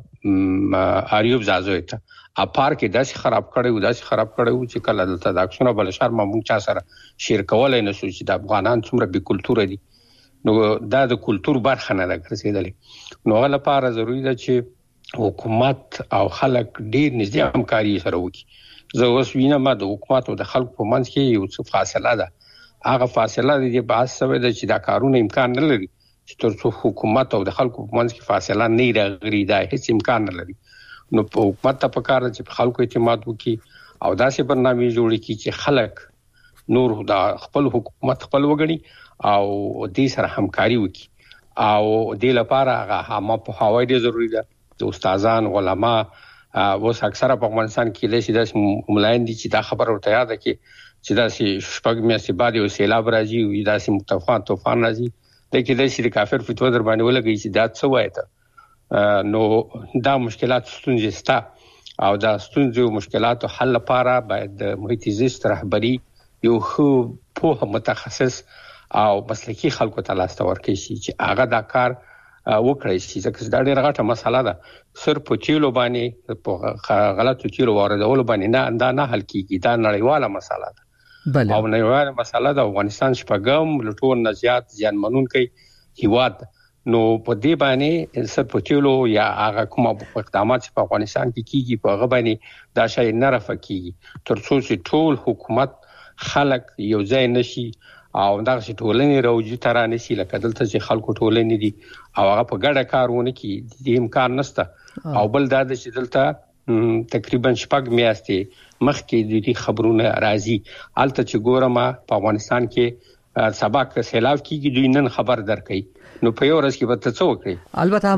G: اریوب زازوی ته اپار کې داسې خراب کړی چې کله دلته د عکسونه بل شهر مونږ چا سره شیر کولای نه سوچ د افغانان څومره به کلچر دي. نو دا د کلچر برخه نه ده ګرځیدلې. نو غل لپاره ضروری ده چې حکومت او خلک ډیر نږدې همکاري سره وکړي. زه اوس وینم د حکومت او د خلکو په منځ کې یو څه فاصله ده. هغه فاصله د بحث سوی ده چې دا کارونه امکان نه لري چې ترڅو حکومت او د خلکو په منځ کې فاصله نه راغلي، دا هیڅ امکان نه لري. نو په حکومت ته پکار ده چې خلکو اعتماد وکړي او داسې برنامه جوړ کړي چې خلک نور د خپل حکومت خپل وګړي او دې سره همکاري وکړي. او دې لپاره هغه ما په هواي ډېر ضروری ده. د استادان علما اوس اکثره په افغانستان کې لسی داسې ملاین دي چې دا خبر ورته یاد کړي چې داسې شپږ میاشتې بعد یو سیلاب راځي او داسې طوفان راځي، د کې داسې د کافر فتوا در باندې ولګي چې دا څه وایي ته. نو دا مشکلات ستونزې ستا او دا ستونزې او مشکلاتو حل لپاره باید د محیط زیست رهبری یو خو په متخصص او مسلکي خلکو ته لاس ورکړي چې هغه دا کار وکړي چې دا ډېره غټه مسله ده. صرف په تیلو باندې په غلطو تیلو واردولو باندې نه حل کیږي. دا نړیواله مسله ده او نړیواله مسله ده. افغانستان شپږم له ټولو نه زیات زیانمنونکی هیواد. نو په دې باندې صرف په تیلو یا هغه کومه اقدامات چې په افغانستان کې کیږي په هغه باندې دا شی نه رفع کیږي ترڅو چې ټول حکومت خلک یو ځای نشي او دا چې ټولنې راوځي تر نه شي لکه دلته چې خلکو ټولنې دي او هغه په ګډه کارونه کوي. د امکان نشته. او بل دا چې دلته تقریبا شپږ میاشتې مخکې د خبرونه راځي الته چې ګورم په افغانستان کې سبق سیلاب کیږي دوی نن خبر درکړي. نو په یو ورځ کې به څه وکړي؟ البته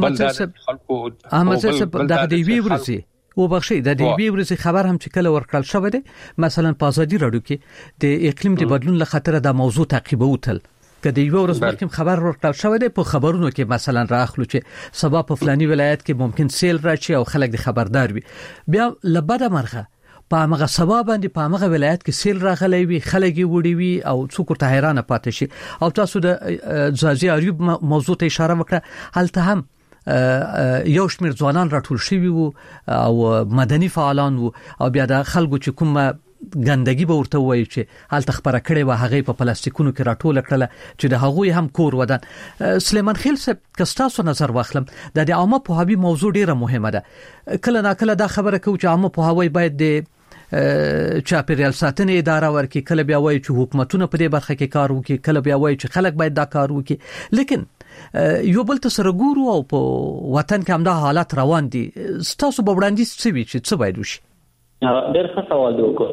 G: احمد صاحب
B: دغه دی وی ورسي او بخشي د دې وی ورسي خبر هم چې کله ورکړل شوی دی. مثلا په ازادي راډیو کې د اقلیم د بدلون له خطر د موضوع تعقیبوتل کله یو ورځ مخکې خبر ورکړل شوی دی. په خبرونو کې مثلا راخلو چې سبا په فلاني ولایت کې ممکن سیل راشي او خلک د خبردار وي، بیا لبده مرغه په هغه سبب باندې په هغه ولایت کې سیل راغلی وي، خلک یې وړي وي او څوک ته حیرانه پاتې شي. او تاسو د زازي اریوب موضوع ته اشاره وکړه، هلته هم یو شمېر ځوانان راټول شوي وو او مدني فعالان وو او بیا د خلکو چې کومه ګندګي به ورته وایي چې هلته خبره کړې و هغه په پلاستیکونو کې راټول کړله چې د هغوی هم کور ودان. سلیمان خیل صاحب کستاسو نظر واخلم د عامه پوهاوی موضوع ډیره مهمه ده. کله نا کله دا خبره کوي چې عامه پوهاوی باید د چاپیریال ساتنې اداره ورکړي، کله بیا وایي چې حکومتونه په دې برخه کې کار وکړي، کله بیا وایي چې خلک باید دا کار وکړي. لیکن یو بل ته سره ګورو او په وطن کې همدا حالات روان دي. ستاسو په وړاندیز څه وی چې څه باید وشي؟
E: ډېر ښه سوال دی وکړ.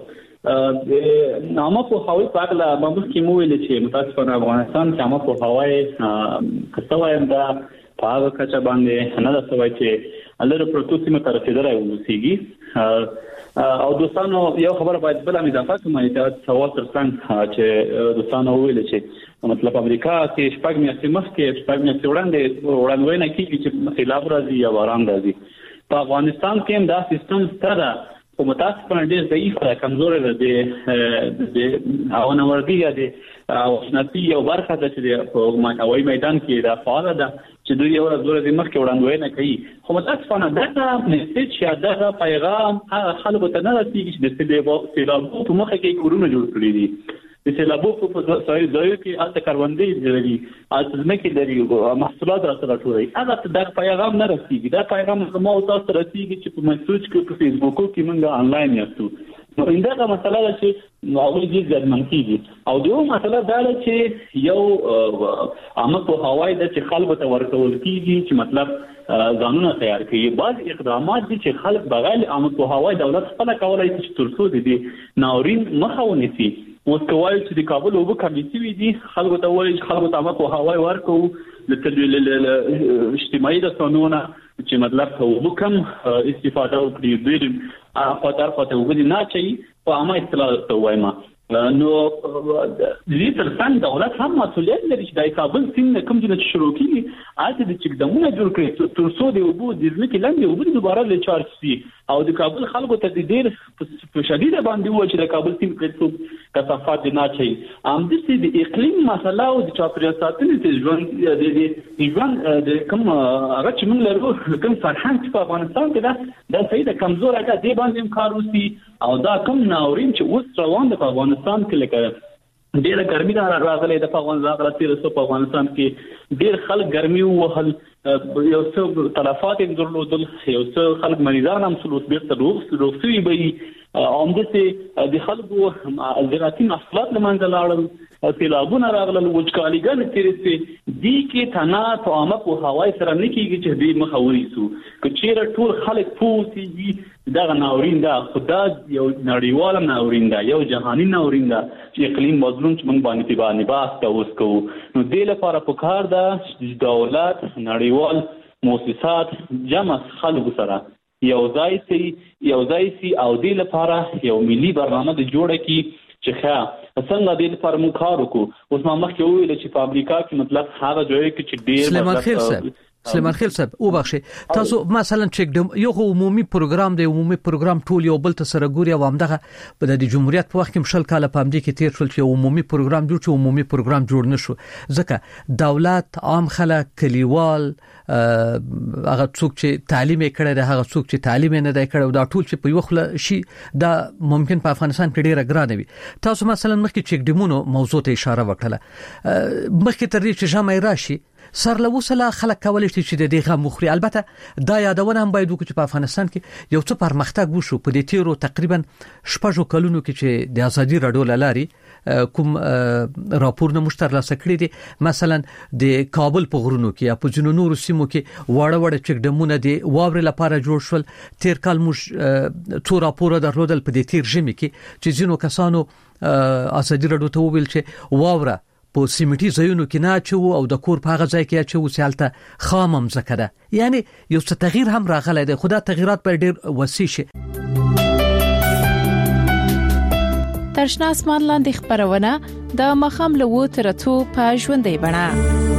E: د عامه پوهاوی په اړه مخکې کې مو ویل چې متاسفانه افغانستان کې عامه پوهاوی کڅه وایم دا په هغه کچه باندې نه ده سوی چې لږ پروتو سیمه ته رسیدلی وسیږي. او دوستانو یو خبر باید بل هم اضافه کوم چې سوال ترڅنګ چې دوستانو ویل چې مطلب امریکا کې شپږ میاشتې مخکې شپږ میاشتې وړاندوینه کیږي چې سیلاب راځي یا باران راځي. په افغانستان کې هم دا سیستم شته او متاسفانه ډېر ضعیف ده، کمزور ده د او نوردی ده او سنتي یو برخه ده چې په هوایي میدان کې د فعال ده چې دوی یو ورځ د مخکې وړاندوینه کوي. خو متاسفانه دا میسج یا دا پیغام خلکو ته نه رسیږي چې د سیلابو په مخه کې کورونه جوړ کړي دي. د سیلابو په ځای کې هلته کروندې لري، هلته ځمکې لري، محصولات راته راټولوي. هغه دا پیغام نه رسیږي. دا پیغام زما او تاسو ته رسیږي چې په میسج کې په فیسبوک کې موږ آنلاین یاستو. نو دا مسله ده چې هغوی ډېر ځواکمن کېږي. او د یو مسله دا ده چې یو عامه پوهاوی ده چې خلکو ته ورکول کېږي چې مطلب ځانونه تیار کړي. بعض اقدامات دي چې خلک بغیر عامه پوهاوی دولت خپله کولی شي چې تر څو د دې ناورین مخه ونیسي. اوس که وایو چې د کابل اوبه کمې شوي دي، خلکو ته وایي چې خلکو ته عامه پوهاوی ورکړو له اجتماعي رسنیو نه چې مطلب اوبه کم استفاده وکړي، دوی خواته اوبه دې نه اچوي په عامه اصطلاح ورته ووایم. نو د دې ترڅنګ دولت هم مسؤلیت لري چې د کابل سیند کوم ځای چې شروع کیږي هلته د چکډمونه جوړ کړي تر څو د اوبو د ځمکې لاندې اوبه دوباره ریچارج شي. او د کابل خلکو ته د ډېر په شدیده باندې وایي چې د کابل سیند کې څوک کثافات نه اچوي. همداسې د اقلیم مسله او د چاپېریال ساتنې د ژوند د کوم هغه چې موږ لرو کوم فرهنګ چې په افغانستان کې دا صحیح ده کمزوره ده، دې باندې هم کار وشي. او دا کوم ناورین چې اوس روان ده په افغانستان کې لکه ډېره ګرمي ده راغلې ده په افغانستان کې ډېر خلک ګرمي ووهل، یو څه تلفات یې درلودل، یو څه خلک مریضان هم شول، اوس بېرته روغ شوي به وي. همداسې د خلکو زراعتي محصولات له منځه لاړل، سیلابونه راغلل، وچکاليګانې تېرې شوې. دې کې تنات او عامه پوهاوی سره نه کېږي چې دې مخه ونیسو. که چېرې ټول خلک پوه اوسېږي دغه ناورین ده، خو دا یو نړیواله ناورین ده، یو جهاني ناورین ده چې اقلیم بدلون چې موږ باندې بحث کوو. نو دې لپاره پکار ده چې دولت نړیوال مؤسسات جمع خلکو سره یو ځای سي او دې لپاره یو ملي برنامه د جوړه کی چې ښه څنګه دې لپاره موږ کار وکړو. اوس ما مخکې وویل چې په امریکا کې مطلب هغه ځای کې چې ډېر
D: سلیمان خیل صاحب او بخښه تاسو مثلا چک ډم یو عمومي پروګرام ټول یو بل ته سره ګوري او همدغه د جمهوریت په وخت کې مشل کاله په امریکا کې تیر شول چې عمومي پروګرام جوړ نشو ځکه دولت عام خلک کلیوال هغه څوک چې تعلیم یې کړی دی هغه څوک چې تعلیم نه دی کړی دا ټول چې په یو خله شي دا ممکن په افغانستان کې ډیره ګرانه وي. تاسو مثلا مخکې چک ډمونو موضوع ته اشاره وکړه، مخکې تر دې چې جامع راشي سر له وسله خلک کولای شي چې د دې غم مخري. البته دا یادونه هم باید وکړو چې په افغانستان کې یو څه پرمختګ وشو په دې تیرو تقریبا 6 کلونو کې چې د ازادي راډیو لاري کوم راپورونه مشترلاسه کړی دي. مثلا د کابل په غرونو کې یا په جنو نورو سیمو کې وړ چک ډمونه دي واوري لپاره جوړ شول. تیر کال موږ څو راپور درلودل په دې تیر ژمي کې چې ځینو کسانو ازادي راډیو ته ویل چې واوره په سیمټي ځایونو کې نه اچو او د کور په هغه ځای کې اچو چې هلته خامم ذکره. یعنی یو څه تغییر هم راغلی دی، خو دا تغیرات په ډېر وسیع شي.
H: ترشنا اسمان لاندې خبرونه د مخام له و ترڅو په ژوندۍ بڼه.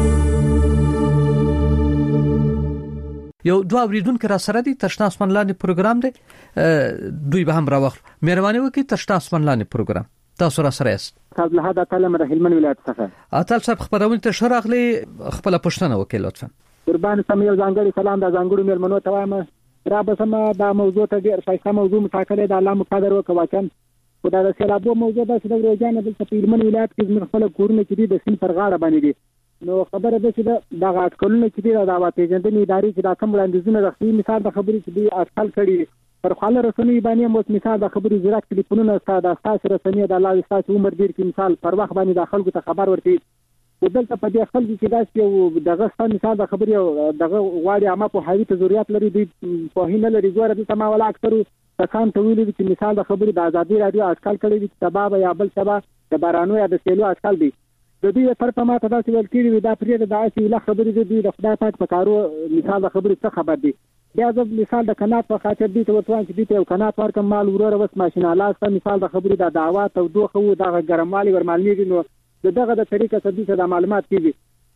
D: یو دوه اوریدونکو را سره دي ترشنا اسمان لاندې پروګرام دی، دوی به هم راوخ مهرباني وکړئ ترشنا اسمان لاندې پروګرام تاسو را سره یاست.
I: تاسو له هدا تعالی مرحلمن ولایت څخه
D: اتل صاحب خبرونه ته شراغلی خپل پښتنه وکړئ لطفا.
I: قربان سم یو ځانګړي سلام د ځانګړو مېلمنو ته وایم. را به سم دا موضوع ته ډېر ښایسته موضوع متاکلې د الله مقدر وکړه واچن خدای د سیلابو موضوع د روزانه د هلمند ولایت کې زموږ خپل کورونه چې دي د سیند پر غاړه باندې دي. نو خبره ده چې دا اټکلونه چې دي د پیژندنې ادارې چې دا کوم وړاندیزونه راغلي مثال د خبرې چې دي اټکل کړي پر خاله رسنۍ باندې مو مثال د خبرې زیات ټلیفونونه ستاسو رسنۍ د الله ستاسو عمر ډیر کې مثال پر وخت باندې د خلکو ته خبر ورکړي. ودلته په دې خلکو چې داسې یو دغه ستاسو مثال د خبرې دغه غواړي عامه په حوی ته ضرورت لري دوی په هینه لري ګوره د تما ولا اکثر کسان ته ویلي چې مثال د خبرې د ازادي رادیو اټکل کړي چې سبا یا بل سبا د بارانو یا د سیلو اټکل دي. د دې پر په ماته داسې ویل کېږي دا پرې د داسې له خبرې د خدای پاک په کارو مثال د خبرې څه خبر دي. بیا د مثال د قنات په خاطر دي ته ورته چې دې یو قنات ورکم مال وروره وس ماشين اله مثال د خبرې د دعوات او دوه خو د ګرموالي ورمالني نو دغه د طریقې څخه د معلومات کیږي.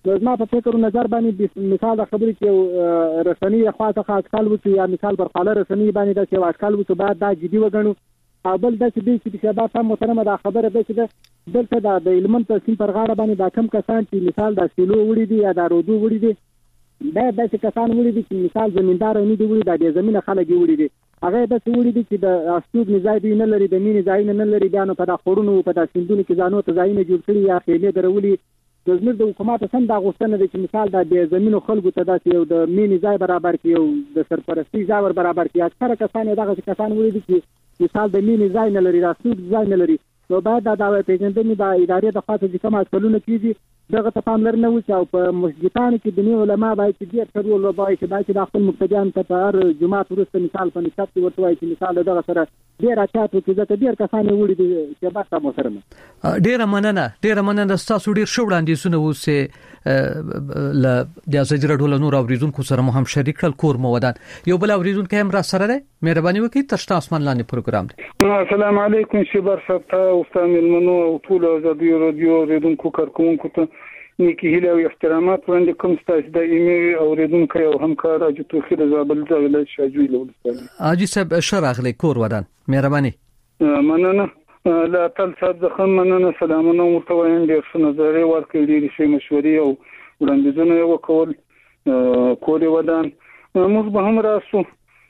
I: زما په فکر او نظر باندې مثال خبرې کې رسنۍ خاصه اټکل وکړي یا مثال پر خاله رسنۍ باندې د څه اټکل وکړي بعد دا جدي وګڼو او بل د چې شباب هم محترمه دا خبره ده چې دلته د علمن تقسیم پر غاړه باندې دا کم کسان چې مثال د سیلو وړي دي یا د رودو وړي دي دا د کسان وړي دي چې مثال زمیندار نه دي وړي د زمينه خلک وړي دي هغه د وړي دي چې د استوګ نزای دی نه لري د مینې ځای نه لري بیا نو په دا خورونو په دا سندونو کې ځانو ته ځای نه جوړ کړي یا خېمه درولي د زمیر د حکومت سم دا غوښتنه ده چې مثال د زمينو خلکو ته داسې یو د مینې ځای برابر کړي او د سرپرستی ځای برابر کړي اکثره کسان دغه کسان وړي دي چې مثال د مینې ځای نه لري د استوګ ځای نه لري نو بعد دا پیژندنې د ادارې د خاصه چې کوم اصلونه کیږي دغه ته پاملرنه وشي او په مسجدانو کې د نیو علما باید چې ډیر ترول وبای چې باید د خپل مقتدیان ته په هر جمعه ورسته مثال په نشاط ورته وایي چې مثال دغه سره ډیر اچاتو کې ځکه ډیر کسان وړي دي چې باسه محترمه
D: ډیر مننه تاسو ډیر شو وړاندیزونه وسه ل د ازجره ډول نور اوریدونکو سره مو هم شریک کړل کور مو ودان یو بل اوریدونکو هم را سره ده مهرباني وکړئ تاسو اسمان لاندې پروګرام
J: دی السلام علیکم شبر صاحب او استاد منو او ټول ازادي رادیو اوریدونکو کارکونکو ته نیکی هیله او احترامات وړاندې کوم تاسو د ایمیل اوریدونکو او همکار اجو توخیر زابل د شاجوی لول
D: اجي صاحب شراغلی کور ودان مهرباني
J: مننه لا تل صاحب د مننه سلامونه متوین ډیر څه نظر ورکړي دي شي مشورې او وړاندیزونه وکول کور ودان موږ به هم راسو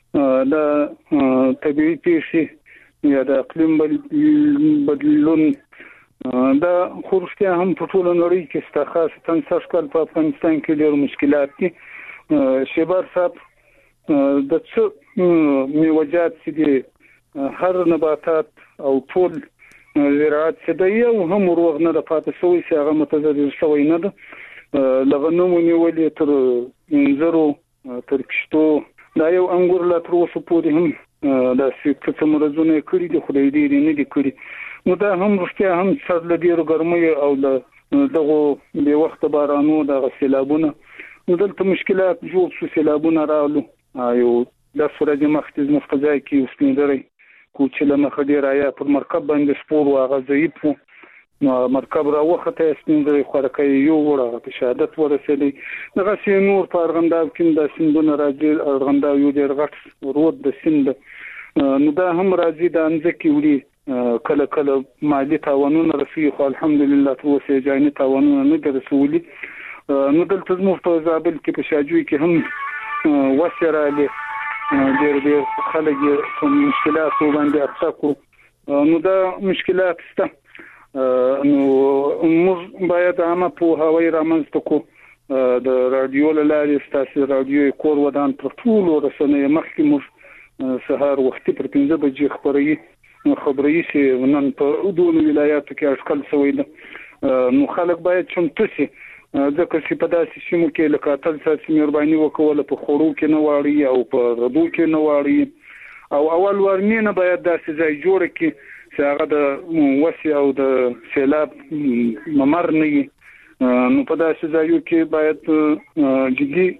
J: د طبيعي پیښې یا د اقلیم بدلون دا خورشتیا هم په ټول نړۍ کې ست خاصه سرکل په افغانستان کې ډېر مشکلات دي شبر صاحب د څه میوجات چې هر نباتات او ټول زراعت چې د یو هم روغ نه د پاتې شوی چې هغه متضرر شوی نه ده لغنوم نیولې تر زرو تر کشتو دا یو انګور لا تر اوسه پورې هم د څه مرزونه کړی دي خدای دې نه دي کړی نو دا هم رښتیا هم سر لدیرو ګرمي او دغه به وخت بارانو د سیلابونه نو دلته مشکلات جوړ شو سیلابونه رالو یو د سورج مختز مفقزای کې وسپیندري کوچله مخدي رایا پر مرکب باندې سپور او غزيب نو مرکب را وخته سپیندري خورکې یو وړه په شهادت ورسېلې دغه سي نور په ارغنداب کې د سندونه راځي ارغنداب یو ډېر غټ رود د سند نو دا هم راځي د انځکې وړي کله کله مالی تاوانونه رسي خو الحمدلله تر اوسه جاني تاوانونه نه رسولي نو دلته زموږ په زابل کې په شاجوی کې هم وسره ډېر خلک په مشکلاتو باندې اخته نو دا مشکلات شته نو موږ باید عامه په هواي رامنځته کو د رادیو لارې ستاسو رادیو کور ودان پر ټول رسنۍ مخکې موږ سهار وختي پر 5 بجې خبرې چې نن په دوه ولایاتو کې اټکل شوی ده نو خلک باید چمتو شي ځکه چې په داسې سیمو کې لکه تل ساتي مهرباني وکول په خورو کې نه واړي او په ردو کې نه واړي او اول ورنینه باید داسې ځای جوړ کړي چې هغه د وسی او د سیلاب ممر نه نو په داسې ځایو کې باید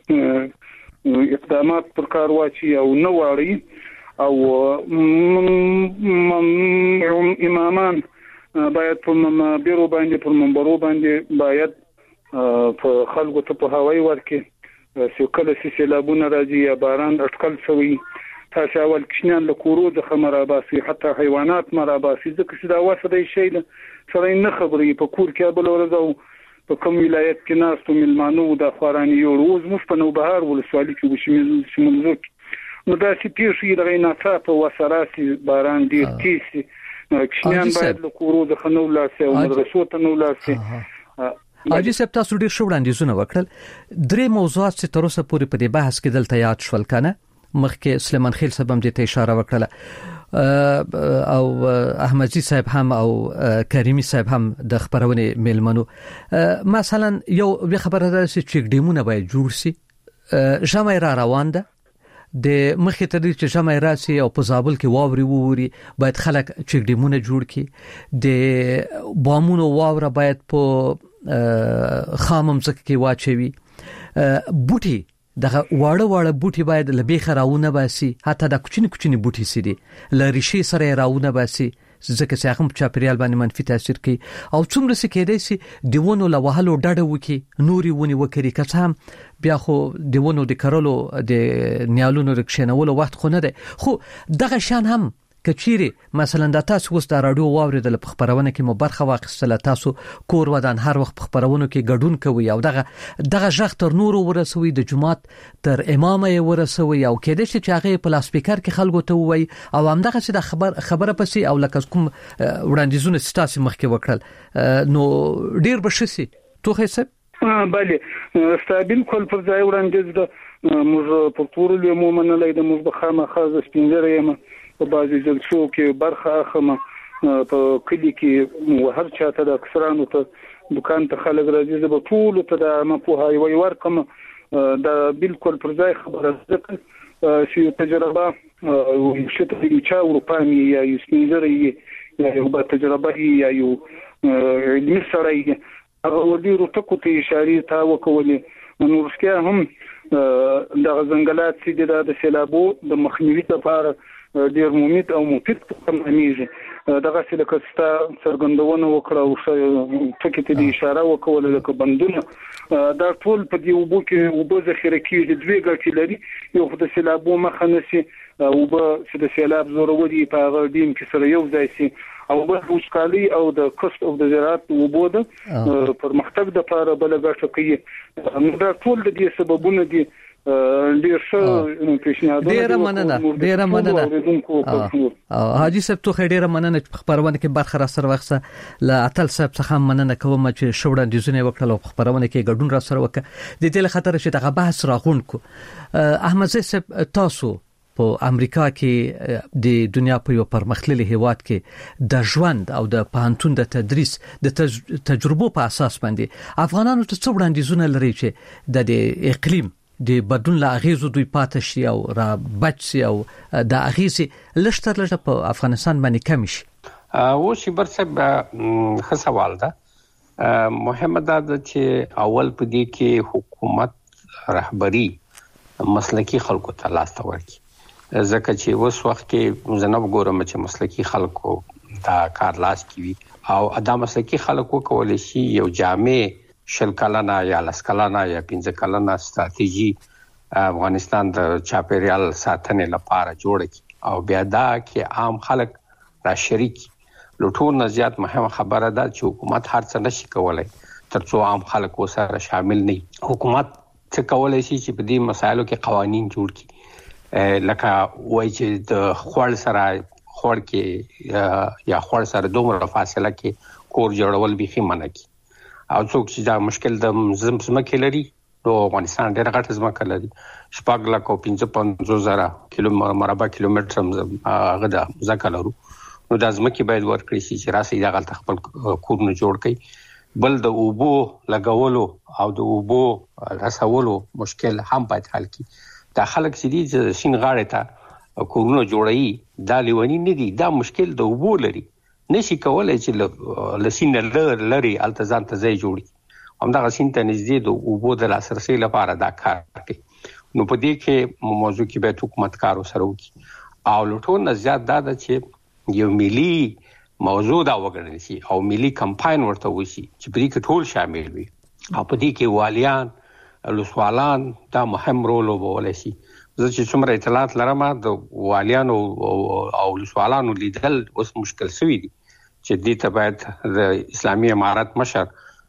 J: جدي اقدامات پر کار واچي او نه واړي او امامان باید په منبرو باندې باید په خلکو ته په هواي ورکې چې کله چې سیلابونه راځي یا باران اټکل شوی تاسو اول کښنان له کورو د خمراباسي حتی حیوانات مراباسي ځکه چې دا وسه شي سره نه خبرې په کور کې بل ورځو په کوم ولایت کې ناستو ملمانو د خوراني یو روز مش په نوبهار ولسوالۍ کې شمول نو دا چې پیښې د غیناته په وسراسي باران ډیر تیز کښنان باید له کورو د خنو لاسه او مدرسو ته نو لاسه
D: اجي صاحب تاسو ډیر شو وړاندیزونه وکړل درې موضوعات چې تر اوسه پورې په دې بحث کې دلته یاد شول کنه مخکې سلیمان خیل صاحب هم دې ته اشاره وکړه او احمدزي صاحب هم او کریمي صاحب هم د خبرونه میلمنو مثلا یو خبره ده چې چک ډیمونه باید جوړ شي جامع را روان ده د مخې ته د چشمه راسي او په زابل کې واوري ووري باید خلک چک ډیمونه جوړ کړي د بامونو واوره باید په خامم ځکه کې واچوي بوټي دغه واړه بوټي باید لبي خراونه باسي حتی د کوچنی بوټي سي دي لریشي سره راونه باسي
B: ځکه چې هغه چاپیریال باندې منفي تاثیر کوي او څومره څه کېدای شي دیونو له وهلو ډډه وکي نوري ونی وکړي که هم بیا خو دیونو د کرلو د نیالونو رکشنولو وخت خو نه ده خو دغه شان هم کچيري مثلا د تاسو وس د رادیو واوریدل په خبرونه کې مو برخه واخیستله تاسو کور ودان هر وخت په خبرونو کې ګډون کوي او دغه ژغ تر نورو ورسوي د جماعت تر امامه ورسوي او کېدې چې هغه په لاس سپیکر کې خلکو ته وایي او همدغه چې د خبره پسې او لکه کوم وړاندیزونه ستاسو مخکې وکړل نو ډیر بشسي توخه سب
J: بله ستابل کول پر ځای وړاندیز د موږ په ټول عموما نه لید موږ بخامه خاص سپینځره یم په بازي جلسو کې برخه اخمه په کلی کې هر چاته د اکثرانو ته دکان ته خلک راځي زه به ټول ته د مپوهاي وي ورکم دا بالکل پر ځای خبره ده چې تجربه شته چې اروپامي یا سپینځره یا یو تجربه یا یو علمي سره هغه ودیرو ټکو ته اشاره تا وکولې نو ورسکه هم د ځنګلات چې د سیلابو د مخنیوي لپاره ډیر مفید او مفید تمامېږي دغه څه لکه ستا څرګندونه وکړه او ټکي ته اشاره وکوله لکه بندونه دا ټول په دې وبو کې وبو ذخیره کېږي دوی ګټې لري یو خو د سیلابو مخه نشي او به چې د سیلاب زوروري په هغه ډیم کې سره یو ځای شي او به وسکالي او د کست او د زراعت وبو د پرمختګ د لپاره بل ګټه کوي نو دا ټول د دې سببونه دي ډیر ښه پیشنهادونه
B: ډیر مننه حاجی صاحب ته ډیر مننه په خبرونه کې برخه را سره وخت له اتل صاحب څخه مننه کوم چې شوړه ديزونه وکړل په خبرونه کې ګډون را سره وکړه د دې خطر چې دغه بحث راغون کو احمد صاحب تاسو په امریکا کې د دنیا په یو پرمختللي هیواد کې د ژوند او د پانتون د تدریس د تجربو په اساس باندې افغانانو ته څو وړاندیزونه لري چې د اقلیم د بدلون لا اغیزو دوی پاتې شي او را بچي او د اغیزي لشتر په افغانستان باندې کم شي
G: او شي برسه خه سوال ده مهمه ده چې اول په دې کې حکومت رهبری مسلکی خلکو ته لاس ته ورکړي ځکه چې اوس وخت کې زنه وګورم چې مسلکی خلکو دا کار لاس کوي او ادا مسلکی خلکو کولای شي یو جامع شل کلنه یا لس کلنه یا 15 کلنه ستراتیژي افغانستان د چاپیریال ساتنې لپاره جوړ کړي او بیا دا کې عام خلک را شریک لټون نه زیات مهمه خبره ده چې حکومت هر څه نشي کولای ترڅو عام خلک وسره شامل نه حکومت څه کولای شي چې په دې مسایلو کې قوانين جوړ کړي لکه وایي چې د خور کې یا خور سره دومره فاصله کې کور جوړول به منع کړي او څوک چې دا مشکل د زمکه لري نو افغانستان ډېر غټ زمکه لري شپږ لک او 55,000 کیلومتر مربع کیلومتر هغه د زمکه لرو نو د زمکه باید ورکړي چې راسي دا غلط خپل کورونه جوړ کړي بل د اوبو لګولو او د اوبو رسولو مشکل هم باید حل کړي دا خلک چې سین غاړه ته کورونه جوړي دا لیونی نه دي دا مشکل د اوبو لري نشي کولای چې لسین لري التزام ته ځای جوړي همدا غسین ته نږدې د اوبو د لاسرسي لپاره دا کار کوي نو په دې کې موضوع کې به حکومت کار وسره وکړي او لټون نه زیات دا چې یو ملي موضوع دا وګڼل شي او ملي کمپاین ورته وشي چې په دې کې ټول شامل وي او په دې کې والیان لسوالان دا مهم رول وبولای شي زه چې څومره اطلاعات لرم د والیانو او لسوالانو لیدل اوس مشکل شوی دي چې دې ته باید د اسلامي امارات مشر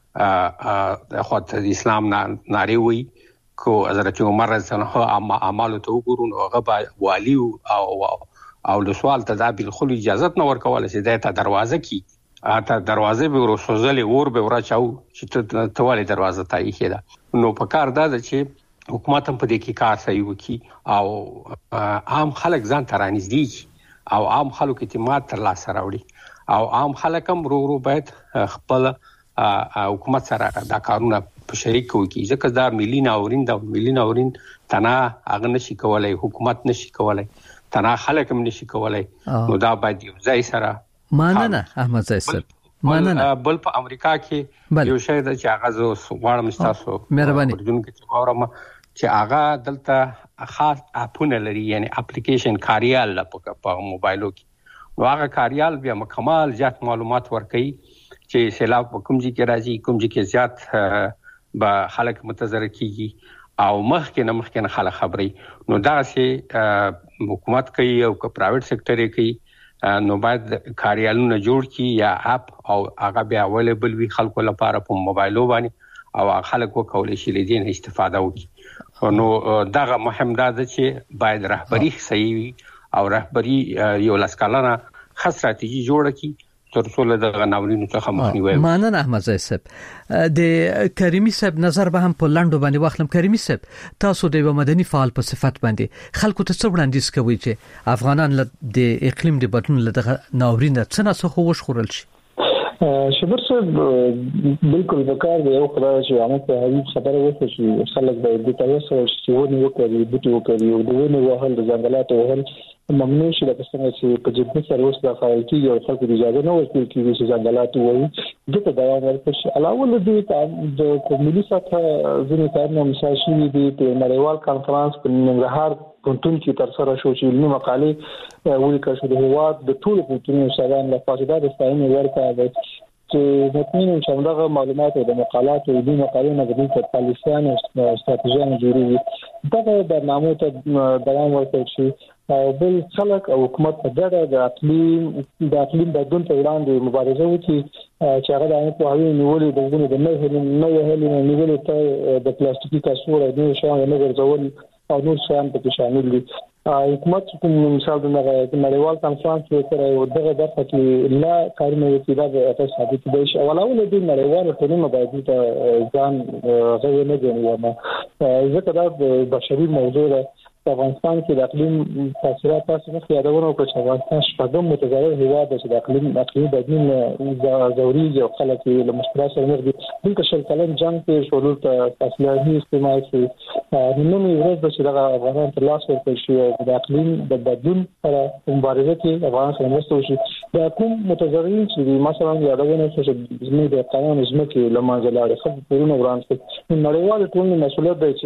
G: د اسلام ناری وي کو حضرت عمر رضی الله عنه اعمال ته وګورو هغه والی او لسوال ته د بالخل اجازه نه ورکول چې دته دروازه کې اته دروازه به ورسوزلې ور به ورچاو چې تواله دروازه ته یې ده نو په کار دا چې حکومت هم په دې کې کار کوي وکي او عام خلک ځان ترانځي او عام خلک اعتماد تر لاسه راوړي او عام خلک هم ورو باید خپل حکومت سره دا کارونه په شریک وکي ځکه دا ملي ناورین تنه هغه نشي کولای حکومت نشي کولای تنه خلک هم نشي کولای نو دا باید یو ځای سره
B: ماننه احمد صاحب مننه
G: بل په امریکا کې یو شی د چې هغه زو غواړم تاسو
B: مهرباني
G: ورجون کې غواړم چې هغه دلته خاص اپونه لري یعنی اپلیکیشن کاریال په موبایلو کې هغه کاریال بیا مکمل زیات معلومات ورکړي چې سیلاب کوم ځای کې راځي، کوم ځای کې زیات به خلک متضرر کیږي او مخکې خلک خبري. نو دا چې حکومت کوي او که پرایویټ سېکټر یې کوي نو باید کاریالونه جوړ کړي یا اپ او هغه بیا اویلیبل وي خلکو لپاره په موبایلو باندې او خلک وکولای شي له دې استفاده وکړي. نو دا مهم ده چې باید رهبری صحیح وي او رهبری یو لاسکالانه خاص استراتیژي جوړه کړي تر څو له ناورینو څخه مخنیوي.
B: مانن احمد زای صاحب د کریمي صاحب نظر به هم په لاندو باندې واخلم. کریمي صاحب تاسو د مدني فعال په صفت باندې خلکو ته څه وړاندیز کوي چې افغانان د اقلیم د بدلون له ناورین څخه څه وښورل شي؟
C: شبر صاحب بالکل وکړ دی او خدای چې عامه په هغه خبره وکړي چې خلک به د تاسو چې ونه وکړي بوټي وکړي او د ونه وهل د ځنګلاتو وهل ممنوع شي. د څنګه چې په جدي سره اوس د خلکو یو خلکو د اجازه نه ورکړي چې ځنګلاتو وهي دغه دوام ورکړي. علاوه له دې د کوملي سطح ځینې کارونه مساشي دي په نړیوال کانفرنس په ننګرهار پونتون کې تر سره شو چې علمي مقالې ولیکل شو د هواد د ټولو پونتونو شاګردانو لپاره د ستاینې ورکړه چې متنین چې دغه معلومات او د مقالات او د مقالو نه د پالیسیان او استراتیژیان جوړوي دغه برنامه ته دوام ورکړي شي او بل خلک او حکومت په ډېر د اقلیم بدلون په وړاندې مبارزه وکړي چې هغه د پوهاوی نیولې د غونډې د نه هلي نیولې ته د پلاستیکي کڅوړو د شان نه ګرځول او نور شیان په شامل دي. حکومت کوم مثال د نړیوال کانفرنس سره دغه برخه کې لا کارونه کوي دا په ثابت دي چې اوله د نړیوال ټولنې باید ته ځان غوښنه نه کوي ځکه دا د بشري موضوع ده. په افغانستان کې د اقلیم تاثیرات تاسو نه یادونه وکړه چې افغانستان شپږم متضرر هیواد دی چې د اقلیم بدلون ضروري او خلک له مشکلات سره مخ دي. دلته شل کلن جنگ کې شروع ته فاصله استعمال شي نو موږ د شرغ افغانان په لاس ورکړ شي او د اقلیم د بدلون سره مبارزه کې افغانان سره مرسته وشي. د کوم متضررین چې مثلا یادونه چې زموږ د قانون زمکه لمانځه لاره خپل پرونه ورانسته نړیوال ټولنې مسؤلیت دی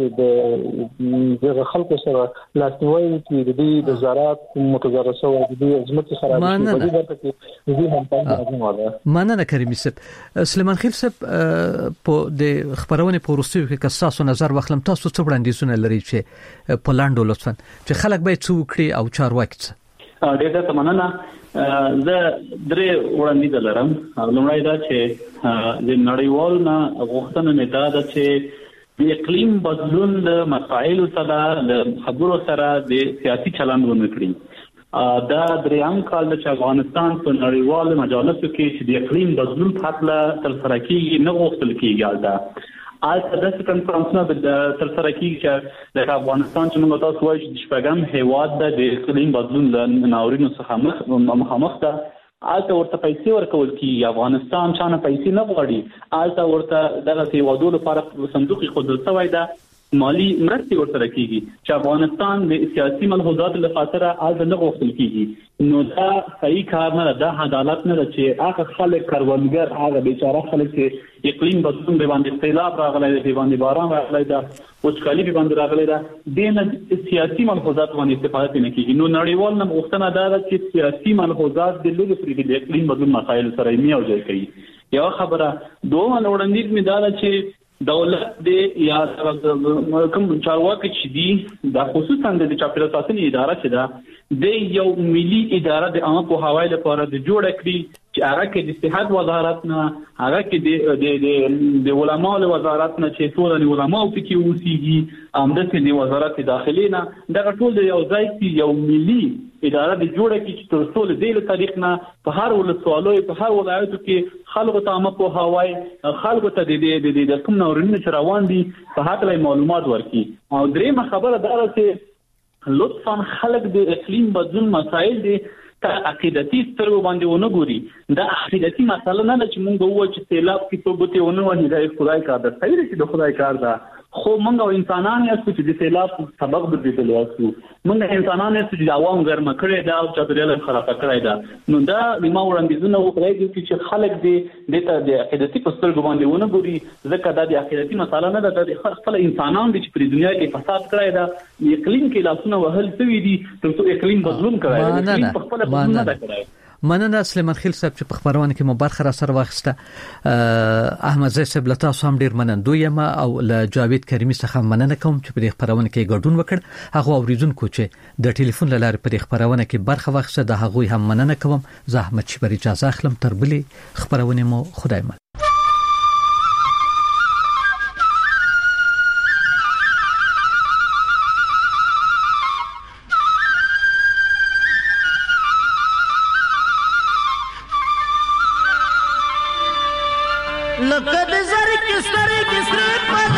C: چې د خلکو سره لاسنیوي کې د دې د زراعت متضرر شوی د دې ازمکه خراب شي په دې برخه کې د دې هم لازم ده.
B: مننه کریمي صاحب. سلیمان خیل صاحب په د خبرونه پروستیو کې تاسو نظر واخلم تاسو څه وړاندیزونه لري چې په لاندو لطفا چې خلک به څه وکړي او چارواکي
E: ډېر مننه. زه درې وړاندیز لرم. لومړی دا چې د نړیوال نه غوښتنه نه ده چې د اقلیم بدلون د مسایلو سره د خبرو سره د سیاسي چلند ونکړي. دا دریم کال چې افغانستان په نړیوال مجالسو کې چې د اقلیم بدلون په اړه تر سره کېږي نه غوښتل کېږي. آلته د کنفرانسونو تر سره کېږي چې د افغانستان چې موږ تاسو وایو چې شپږم هیواد د اقلیم بدلون له ناورینو څخه مخامخ ده. آلته ورته پیسې ورکول کیږي. افغانستان چانه پیسې نه غواړي. آلته ورته دغه هیوادو لپاره صندوق خودل شوی ده مالی مرستې ورسره کیږي چې افغانستان د سیاسي ملحوظات لپاره آلته نه غوښتل کیږي. نو دا صحیح کار نه ده. عدالت نه ده چې هغه خلک کروندګر هغه بیچاره خلک چې اقلیم بدلون به باندې سیلاب راغلی دی باندې باران راغلی دی وچکالي به باندې راغلی دی د سیاسي ملحوظات باندې استفاده نه کیږي. نو نړیوال نه غوښتنه ده چې سیاسي ملحوظات د لږ پرې د اقلیم بدلون مسایل سره یې یو ځای کوي. یو خبره. دوه وړاندیز مې دا چې دولت د یا کوم چارواکي چې دي د خصوصا د چاپیریال ساتنې اداره چې ده د یو ملي اداره د عامه پوهاوی لپاره د جوړ کړي چې هغه کې د صحت وزارت نه هغه کې د علماء وزارت نه چې ټول د علماء په کې اوسېږي امدته د وزارت داخلي نه دغه ټول د یو ځای کې یو ملي اداره د جوړه کې چې تر څو د تاریخ نه په هر ولسوالۍ په هر ولایتو کې خلکو ته عامه پوهاوی خلکو ته د کوم ناورینونو چې روان دي په هکله معلومات ورکړي. او درېمه خبره دا ده چې لطفا خلک د اقلیم بدلون مسایل دي ته عقیدتي سترګو باندې ونه ګوري. دا عقیدتي مسله نه ده چې موږ وایو چې سیلاب کې څوک ونه ونی دا خدای کار ده. صحیح دی چې د خدای کار ده خو موږ انسانان یو چې د سیلاب سبب ګرځېدل واسو. موږ انسانان یو چې عوام ګرمه کړي دا او چاپیریال خراب کړی دا. نو دا د ما وړاندیزونه وکړي چې خلک د عقیدتي په سترګو باندې ونه ګوري ځکه دا د عقیدتي مسله نه ده. د خپل انسانان دي چې په دنیا کې فساد کړی دا اقلیم کې لاسونه وهل شوی دي تر څو اقلیم بدلون کړی. اقلیم په خپل بدلون نه کړی.
B: مننه سلیمان خیل صاحب چې په خبرونه کې مو برخه را سره واخسته. احمد زئی صاحب لتا سم ډیر منندوی یم او له جاوید کریمی څخه مننه کوم چې په خبرونه کې ګډون وکړ. هغه اوریدونکو چې د ټلیفون لاره په خبرونه کې برخه واخسته د هغوی هم مننه کوم. زه احمد شبری اجازه اخلم تر بلې خبرونه مو خدای مل.
K: لکه د زر کې سترګې سره